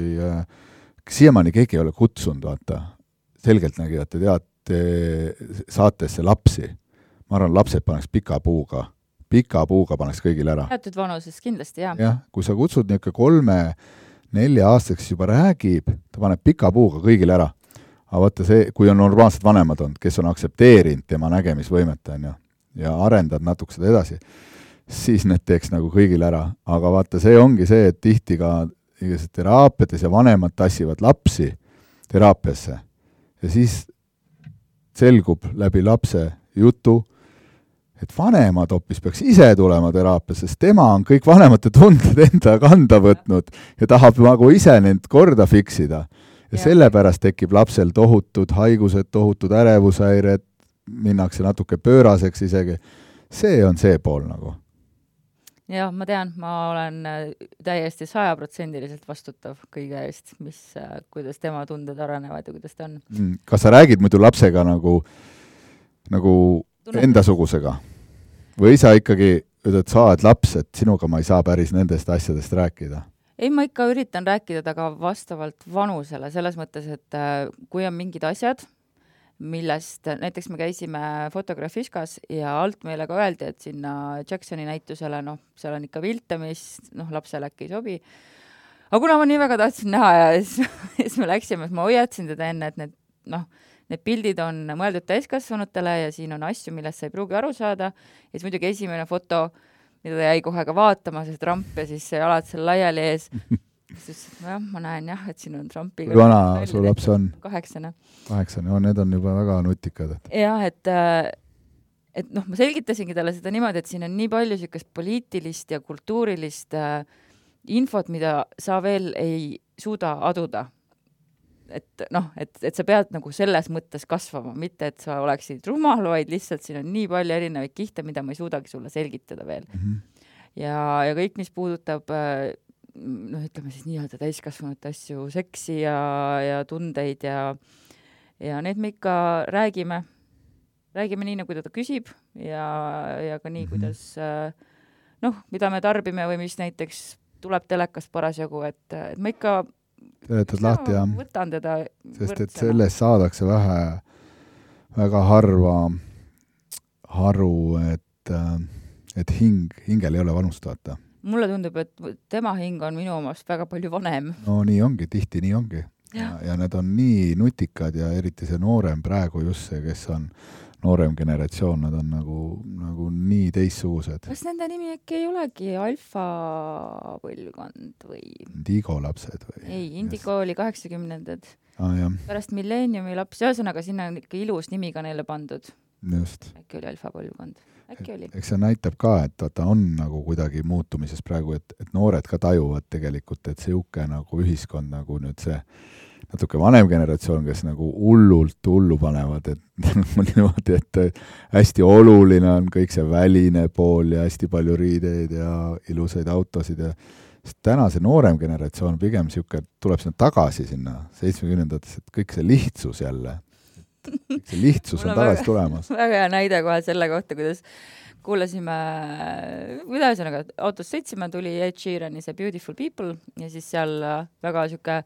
S2: siiamaani keegi ei ole kutsunud, vaata, selgelt nägivad, teate saatesse lapsi. Ma arvan, lapsed paneks pika puuga paneks kõigil ära.
S1: Teatud vanuses kindlasti, jah.
S2: Jah, kui sa kutsud niisugune 3-4 aastaks juba räägib, ta paneb pika puuga kõigil ära. Aga vaata see, kui on normaalsed vanemad olnud, kes on aktsepteerinud tema nägemisvõimet, on ju, ja arendad natuke seda edasi, siis need teeks nagu kõigil ära. Aga vaata, see ongi see, et tihti ka teraapiates ja vanemad tassivad lapsi teraapiasse ja siis selgub läbi lapse jutu, et vanemad hoopis peaks ise tulema teraapiasse, sest tema on kõik vanemate tunded enda kanda võtnud ja tahab nagu ise need korda fiksida. Ja sellepärast tekib lapsel tohutud haigused, tohutud ärevushäired, minnakse natuke pööraseks isegi. See on see pool nagu.
S1: Jah, ma tean, ma olen täiesti 100% vastutav kõige eest, kuidas tema tunded arenevad ja kuidas ta on.
S2: Kas sa räägid muidu lapsega nagu endasugusega? Või sa ikkagi ütled, sa oled laps, et sinuga ma ei saa päris nendest asjadest rääkida?
S1: Ei, ma ikka üritan rääkida taga vastavalt vanusele, selles mõttes, et kui on mingid asjad, millest näiteks me käisime Fotografiškas ja alt meile ka öeldi, et sinna Jacksoni näitusele, seal on ikka pilte, mis lapsele äkki ei sobi. Aga kuna ma nii väga tahtsin näha ja siis me läksime, ma hoiatsin teda enne, et need pildid on mõeldud täiskasvanutele ja siin on asju, millest sa ei pruugi aru saada. Ja siis muidugi esimene foto, mida ta jäi kohe ka vaatama, see tramp ja siis see jalad seal laiali ees. Siis ma näen et siin on trampi.
S2: Kui vana sul laps on?
S1: 8.
S2: 8, need on juba väga nutikad.
S1: Jah, et ma selgitasingi talle seda niimoodi, et siin on nii palju sükest poliitilist ja kultuurilist infot, mida sa veel ei suuda aduda. Et sa pead nagu selles mõttes kasvama, mitte et sa oleksid rumal, vaid lihtsalt siin on nii palju erinevaid kihte, mida ma ei suudagi sulle selgitada veel. Ja kõik, mis puudutab ütleme siis nii-öelda täiskasvanute asju, seksi ja tundeid ja need me ikka räägime nii, nagu ta küsib ja ka nii, kuidas mida me tarbime või mis näiteks tuleb telekast parasjagu, et ma ikka võtan teda
S2: sest et sellest saadakse väga harva haru, et hingel ei ole vanust vaata.
S1: Mulle tundub, et tema hing on minu omast väga palju vanem.
S2: No nii ongi, tihti nii ongi. Ja need on nii nutikad ja eriti see noorem praegu just see, kes on noorem generatsioon, nad on nagu nii teissugused.
S1: Kas nende nimi äkki ei olegi alfa põlvkond või?
S2: Indigo lapsed või?
S1: Ei, Indigo oli 80-ndad. Pärast Millenniumi laps, ühesõnaga sinna on ikka ilus nimi ka neile pandud.
S2: Just.
S1: Äkki oli alfa põlvkond. Äkki oli.
S2: Eks see näitab ka, et on nagu kuidagi muutumises praegu, et noored ka tajuvad tegelikult, et see uke nagu ühiskond nagu nüüd see natuke vanem generatsioon, kes nagu hullu panevad, et niimoodi, et hästi oluline on kõik see väline pool ja hästi palju riideid ja ilusaid autosid ja täna see noorem generatsioon pigem tuleb sinna tagasi sinna 70-ndates, et kõik see lihtsus jälle. See lihtsus on tagasi tulemas.
S1: Väga hea näide kohe selle kohta, kuidas kuulasime, ühesõnaga autos sõitsime, tuli Ed Sheerani see Beautiful People ja siis seal väga süke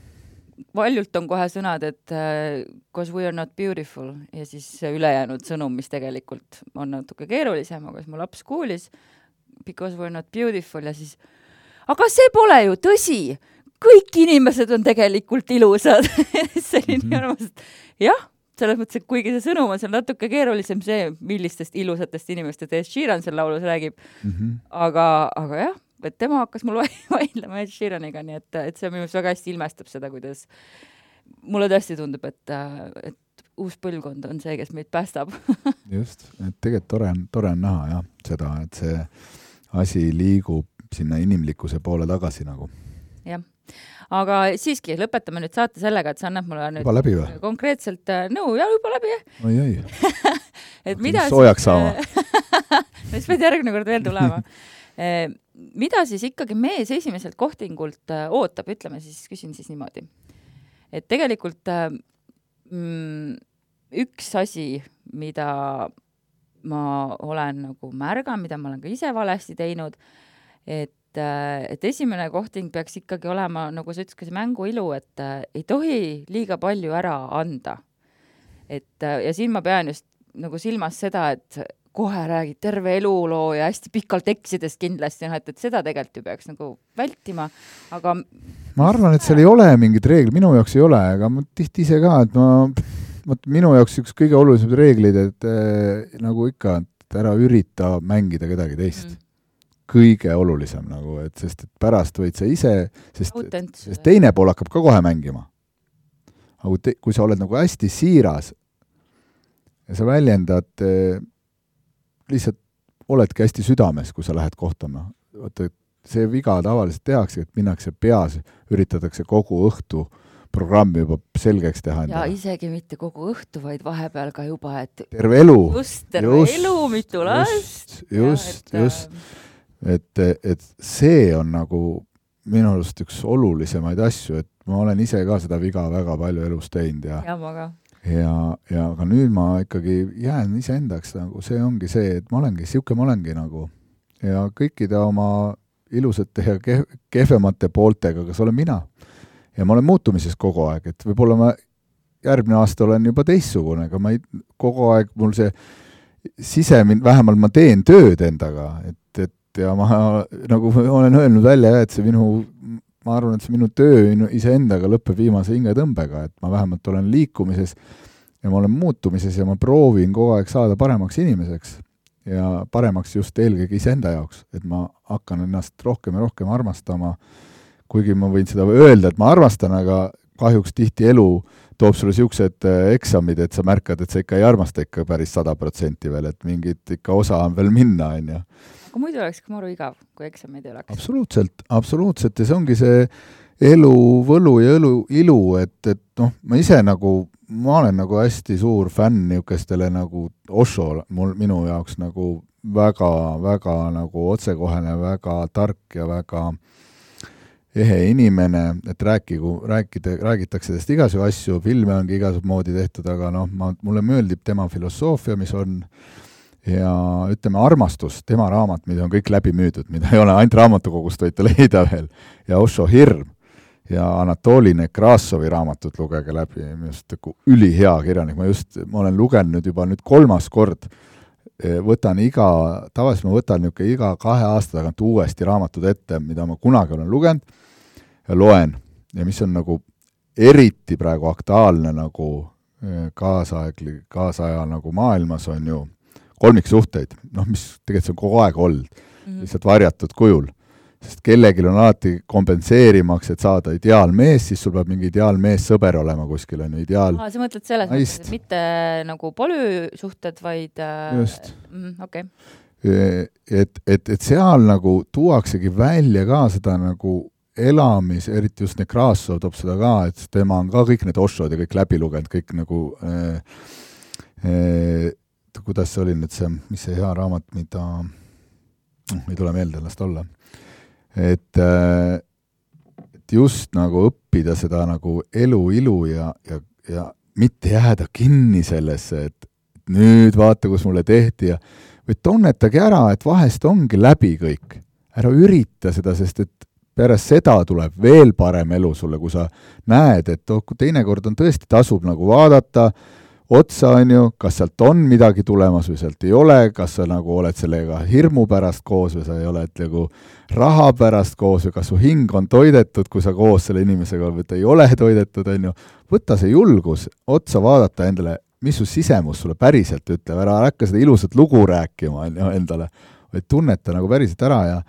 S1: valjult on kohe sõnad, et because we are not beautiful ja siis ülejäänud sõnum, mis tegelikult on natuke keerulisem, aga mu laps kuulis because we are not beautiful ja siis aga see pole ju tõsi, kõik inimesed on tegelikult ilusad. Selline arvast, jah, selles mõttes, et kuigi see sõnum on seal natuke keerulisem see, millistest ilusatest inimestest Ed Sheeran seal laulus räägib, aga jah, et tema hakkas mul vaidlema Ed Sheeraniga, nii et see minu väga hästi ilmestab seda, kuidas mulle tõesti tundub, et uus põlvkond on see, kes meid päästab.
S2: Just, et tegelikult tore on näha jah, seda, et see asi liigub sinna inimlikkuse poole tagasi nagu.
S1: Jah, aga siiski lõpetame nüüd saate sellega, et sa annad mulle nüüd
S2: läbi
S1: konkreetselt nõu ja juba läbi, jah?
S2: Oi.
S1: Et mida
S2: soojaks saama.
S1: Siis pead järgmine kord veel tulema. Mida siis ikkagi mees esimeselt kohtingult ootab, ütleme siis, küsin siis niimoodi. Et tegelikult üks asi, mida ma olen nagu märgan, mida ma olen ka ise valesti teinud, et esimene kohting peaks ikkagi olema, nagu sa ütlesid, ka see mängu ilu, et ei tohi liiga palju ära anda. Ja siin ma pean just nagu silmas seda, et kohe räägid terve eluloo ja hästi pikalt eksides kindlasti, et seda tegelikult ju peaks nagu vältima, aga
S2: ma arvan, et seal ei ole mingid reeglid, minu jaoks ei ole, aga ma tihti ise ka, et minu jaoks üks kõige olulisemad reeglid, et nagu ikka, et ära ürita mängida kedagi teist. Kõige olulisem nagu, et sest et pärast võid sa ise, sest teine pool hakkab ka kohe mängima. Aga kui sa oled nagu hästi siiras ja sa väljendad lihtsalt oledki hästi südames, kui sa lähed kohtama. Vaata, see viga tavaliselt tehakse, et minnakse peas, üritatakse kogu õhtu programmi juba selgeks teha.
S1: Ja isegi mitte kogu õhtu, vaid vahepeal ka juba, et
S2: terve elu.
S1: Terve elu, mitu last.
S2: Just. Et see on nagu minu arust üks olulisemaid asju, et ma olen ise ka seda viga väga palju elus teinud
S1: ja ma ka.
S2: Ja aga nüüd ma ikkagi jään iseendaks, nagu see ongi see, et ma olengi nagu ja kõikide oma ilusate ja kehvemate pooltega, kas olen mina. Ja ma olen muutumises kogu aeg, et võib-olla ma järgmine aasta olen juba teistsugune, aga kogu aeg mul see vähemalt ma teen tööd endaga, et ja ma nagu olen öelnud välja, et ma arvan, et see minu töö iseendaga lõpeb viimase hingetõmbega, et ma vähemalt olen liikumises ja ma olen muutumises ja ma proovin kogu aeg saada paremaks inimeseks ja paremaks just eelkõige iseenda jaoks, et ma hakkan ennast rohkem ja rohkem armastama, kuigi ma võin seda öelda, et ma armastan, aga kahjuks tihti elu toob sulle siuksed eksamid, et sa märkad, et sa ikka ei armasta ikka päris 100% veel, et mingid ikka osa on veel minna, on ju.
S1: Aga muidu oleks ka maru igav, kui eksamid ei oleks.
S2: Absoluutselt ja see ongi see elu võlu ja ilu, et ma olen nagu hästi suur fänn niukestele nagu Osho, minu jaoks nagu väga nagu otsekohene, väga tark ja väga ehe inimene, et räägitakse täst igasugu asju, filme ongi igasugune moodi tehtud, aga mulle meeldib tema filosoofia, mis on ja ütleme armastus, tema raamat, mida on kõik läbi müüdud, mida ei ole ainult raamatukogust võite leida veel, ja Osho hirm ja Anatoli Nekrasovi raamatut lugege läbi, just ülihea kirjanik, ma olen lugenud juba nüüd 3. kord, tavaliselt ma võtan iga 2 aasta tagant uuesti raamatud ette, mida ma kunagi olen lugenud ja loen ja mis on nagu eriti praegu aktuaalne nagu kaasaja nagu maailmas on ju kolmiksuhteid, mis tegelikult on kogu aeg olnud, lihtsalt varjatud kujul. Sest kellelgi on alati kompenseerimaks, et saada ideaalmees, siis sul peab mingi ideaalmees sõber olema kuskil, on ju ideaal.
S1: Sa mõtled selles mõttes, et mitte nagu polüüsuhted, vaid...
S2: Just.
S1: Okay.
S2: Et seal nagu tuuaksegi välja ka seda nagu elamis, eriti just Nekrasov toob seda ka, et tema on ka kõik need Oshod ja kõik läbi lugenud, kõik nagu... kuidas see oli nüüd see, mis see hea raamat, mida ei tule meelde ennast olla. Et just nagu õppida seda nagu ilu ja mitte jääda kinni sellesse, et nüüd vaata, kus mulle tehti ja või tunnetage ära, et vahest ongi läbi kõik. Ära ürita seda, sest et pärast seda tuleb veel parem elu sulle, kui sa näed, et teinekord on tõesti tasub nagu vaadata otsa, on ju, kas sealt on midagi tulemas või sealt ei ole, kas sa nagu oled sellega hirmu pärast koos või sa ei ole nagu raha pärast koos või kas su hing on toidetud, kui sa koos selle inimesega või ei ole toidetud, on ju. Võta see julgus otsa vaadata endale, mis su sisemus sulle päriselt ütleb, ära hakka seda ilusat lugu rääkima on ju, endale, vaid tunneta nagu päriselt ära ja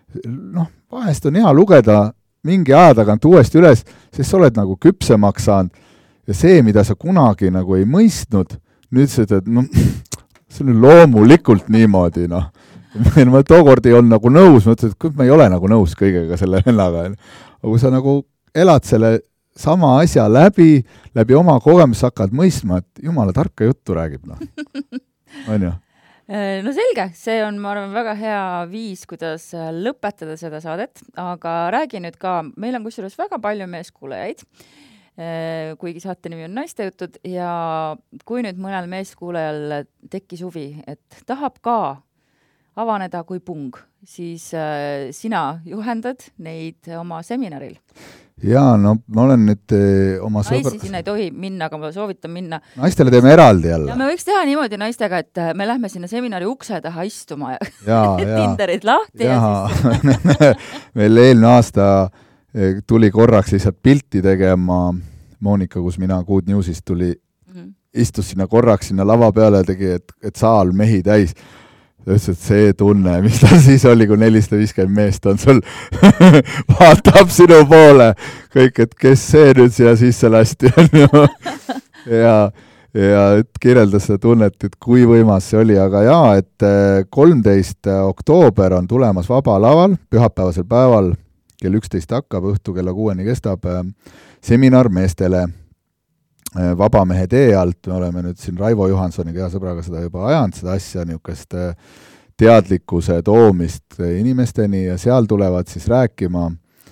S2: vahest on hea lugeda mingi aja tagant uuesti üles, sest sa oled nagu küpsemaks saanud ja see, mida sa kunagi nagu ei mõistnud, nüüd sa ütled, see on loomulikult niimoodi, Ma tookord ei olnud nagu nõus, ma ütlesin, et ma ei ole nagu nõus kõigega selle vennaga. Aga kui sa nagu elad selle sama asja läbi oma kogemus hakkad mõistma, et jumala tarka juttu räägib. On ju?
S1: No selge, see on, ma arvan, väga hea viis, kuidas lõpetada seda saadet, aga räägi nüüd ka, meil on kusjuures väga palju meeskuulajaid, kuigi saate nimi on Naistejutud ja kui nüüd mõnel meeskuulajal tekkis huvi, et tahab ka avaneda kui pung, siis sina juhendad neid oma seminaril.
S2: Jaa, ma olen nüüd oma
S1: Naisi sinna ei tohi minna, aga ma soovitan minna.
S2: Naistele teeme eraldi jälle.
S1: Ja me võiks teha niimoodi naistega, et me lähme sinna seminari ukse taha istuma
S2: ja
S1: Tinderid lahti.
S2: Meil eelmine aasta tuli korraks lihtsalt pilti tegema Monika, kus mina Good Newsist tuli, istus sinna korraks sinna lava peale ja tegi, et saal mehi täis. Ta ütles, et see tunne, mis ta siis oli, kui 450 meest on sul, vaatab sinu poole kõik, et kes see nüüd siia sisse lasti on ju. Ja ja kirjeldas seda tunnet, et kui võimas see oli, aga jaa, et 13. oktoober on tulemas Vaba Laval, pühapäevasel päeval, kell 11 hakkab, õhtu kella 6 kestab seminar meestele Vaba mehe tee alt. Me oleme nüüd siin Raivo Johansoniga hea sõbraga seda juba ajanud, seda asja niisugust teadlikkuse toomist inimesteni ja seal tulevad siis rääkima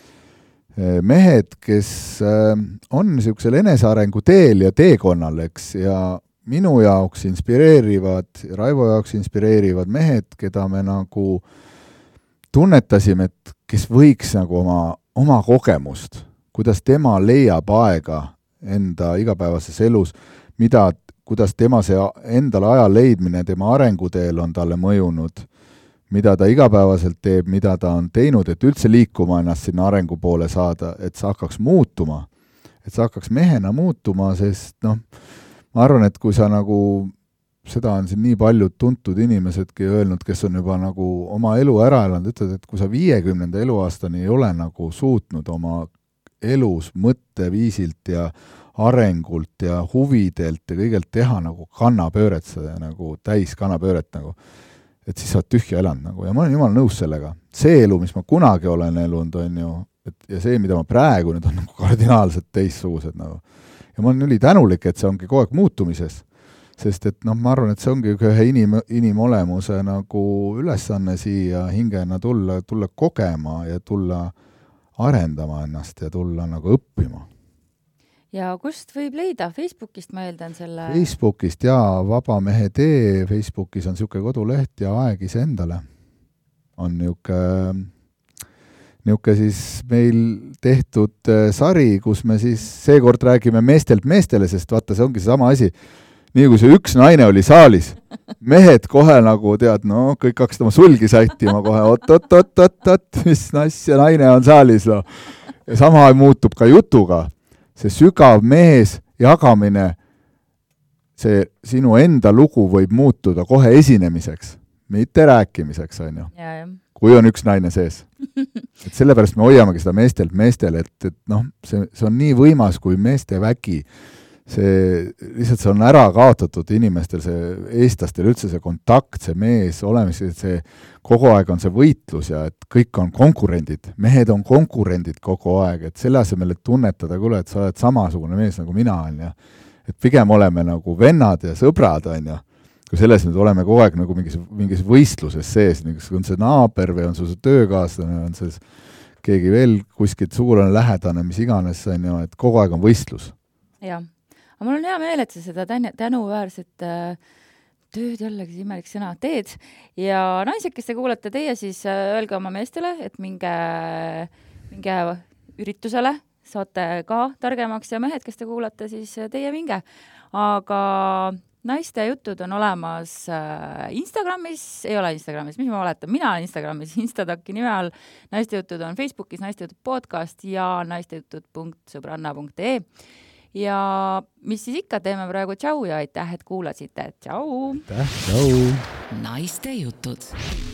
S2: mehed, kes on niisugusel enesearengu teel ja teekonnal, eks, ja minu jaoks inspireerivad, Raivo jaoks inspireerivad mehed, keda me nagu tunnetasime, et kes võiks nagu oma kogemust, kuidas tema leiab aega enda igapäevases elus, kuidas tema see endale aja leidmine tema arenguteel on talle mõjunud, mida ta igapäevaselt teeb, mida ta on teinud, et üldse liikuma ennast sinna arengu poole saada, et sa hakkaks muutuma, et sa hakkaks mehena muutuma, sest ma arvan, et kui sa nagu, seda on siin nii paljud tuntud inimesedki öelnud, kes on juba nagu oma elu ära elanud, ütled, et kui sa 50. eluaastani ei ole nagu suutnud oma elus mõtteviisilt ja arengult ja huvidelt ja kõigelt teha nagu kannapööret, seda nagu täis kannapööret nagu, et siis sa oled tühja elanud nagu, ja ma olen jumal nõus sellega. See elu, mis ma kunagi olen elunud, on ju, ja see, mida ma praegu nüüd on nagu kardinaalselt teistsugused nagu. Ja ma olen üli tänulik, et see ongi kogu aeg muutumises, sest et ma arvan, et see ongi ühe inimolemuse nagu ülesanne siia hingena tulla kogema ja tulla arendama ennast ja tulla nagu õppima.
S1: Ja kust võib leida? Facebookist ma eeldan selle...
S2: Facebookist, jaa, Vaba mehe tee, Facebookis on niisugune koduleht ja Aeg iseendale. On niisugune siis meil tehtud sari, kus me siis seekord räägime meestelt meestele, sest vaata, see ongi see sama asi. Nii kui see üks naine oli saalis, mehed kohe nagu tead, kõik hakkasid oma sulgi sättima kohe, oot, mis naine on saalis. No. Ja sama muutub ka jutuga. See sügav mees jagamine, see sinu enda lugu võib muutuda kohe esinemiseks, mitte rääkimiseks, on ju. Kui on üks naine sees. Et sellepärast me hoiamegi seda meestelt meestele, et see on nii võimas kui meeste vägi. Lihtsalt see on ära kaotatud inimestel, see eestlastel üldse see kontakt, see mees olemise, see kogu aeg on see võitlus ja et kõik on konkurendid, mehed on konkurendid kogu aeg, et selle asemel, et tunnetada küll, et sa oled samasugune mees nagu mina on ja et pigem oleme nagu vennad ja sõbrad on ja kui selles nüüd oleme kogu aeg nagu mingis võistluses sees, on see naaber või on see töökaaslane, on see keegi veel kuskilt sugulane lähedane, mis iganes on ju, et kogu aeg on võistlus.
S1: Jah. Aga mul on hea meel, et sa seda tänuväärset tööd, jällegi imelik sõna, teed. Ja naised, kes te kuulete, teie siis öelge oma meestele, et minge üritusele, saate ka targemaks ja mehed, kes te kuulate, siis teie minge. Aga naiste jutud on olemas Instagramis, ei ole Instagramis, mis ma valetan, mina olen Instagramis, Instadoki nime all. Naiste jutud on Facebookis, naiste jutud podcast ja naistejutud.sõbranna.ee. Ja mis siis ikka, teeme praegu tšau ja aitäh, et kuulasite. Tšau!
S2: Tšau!
S3: Naiste jutud.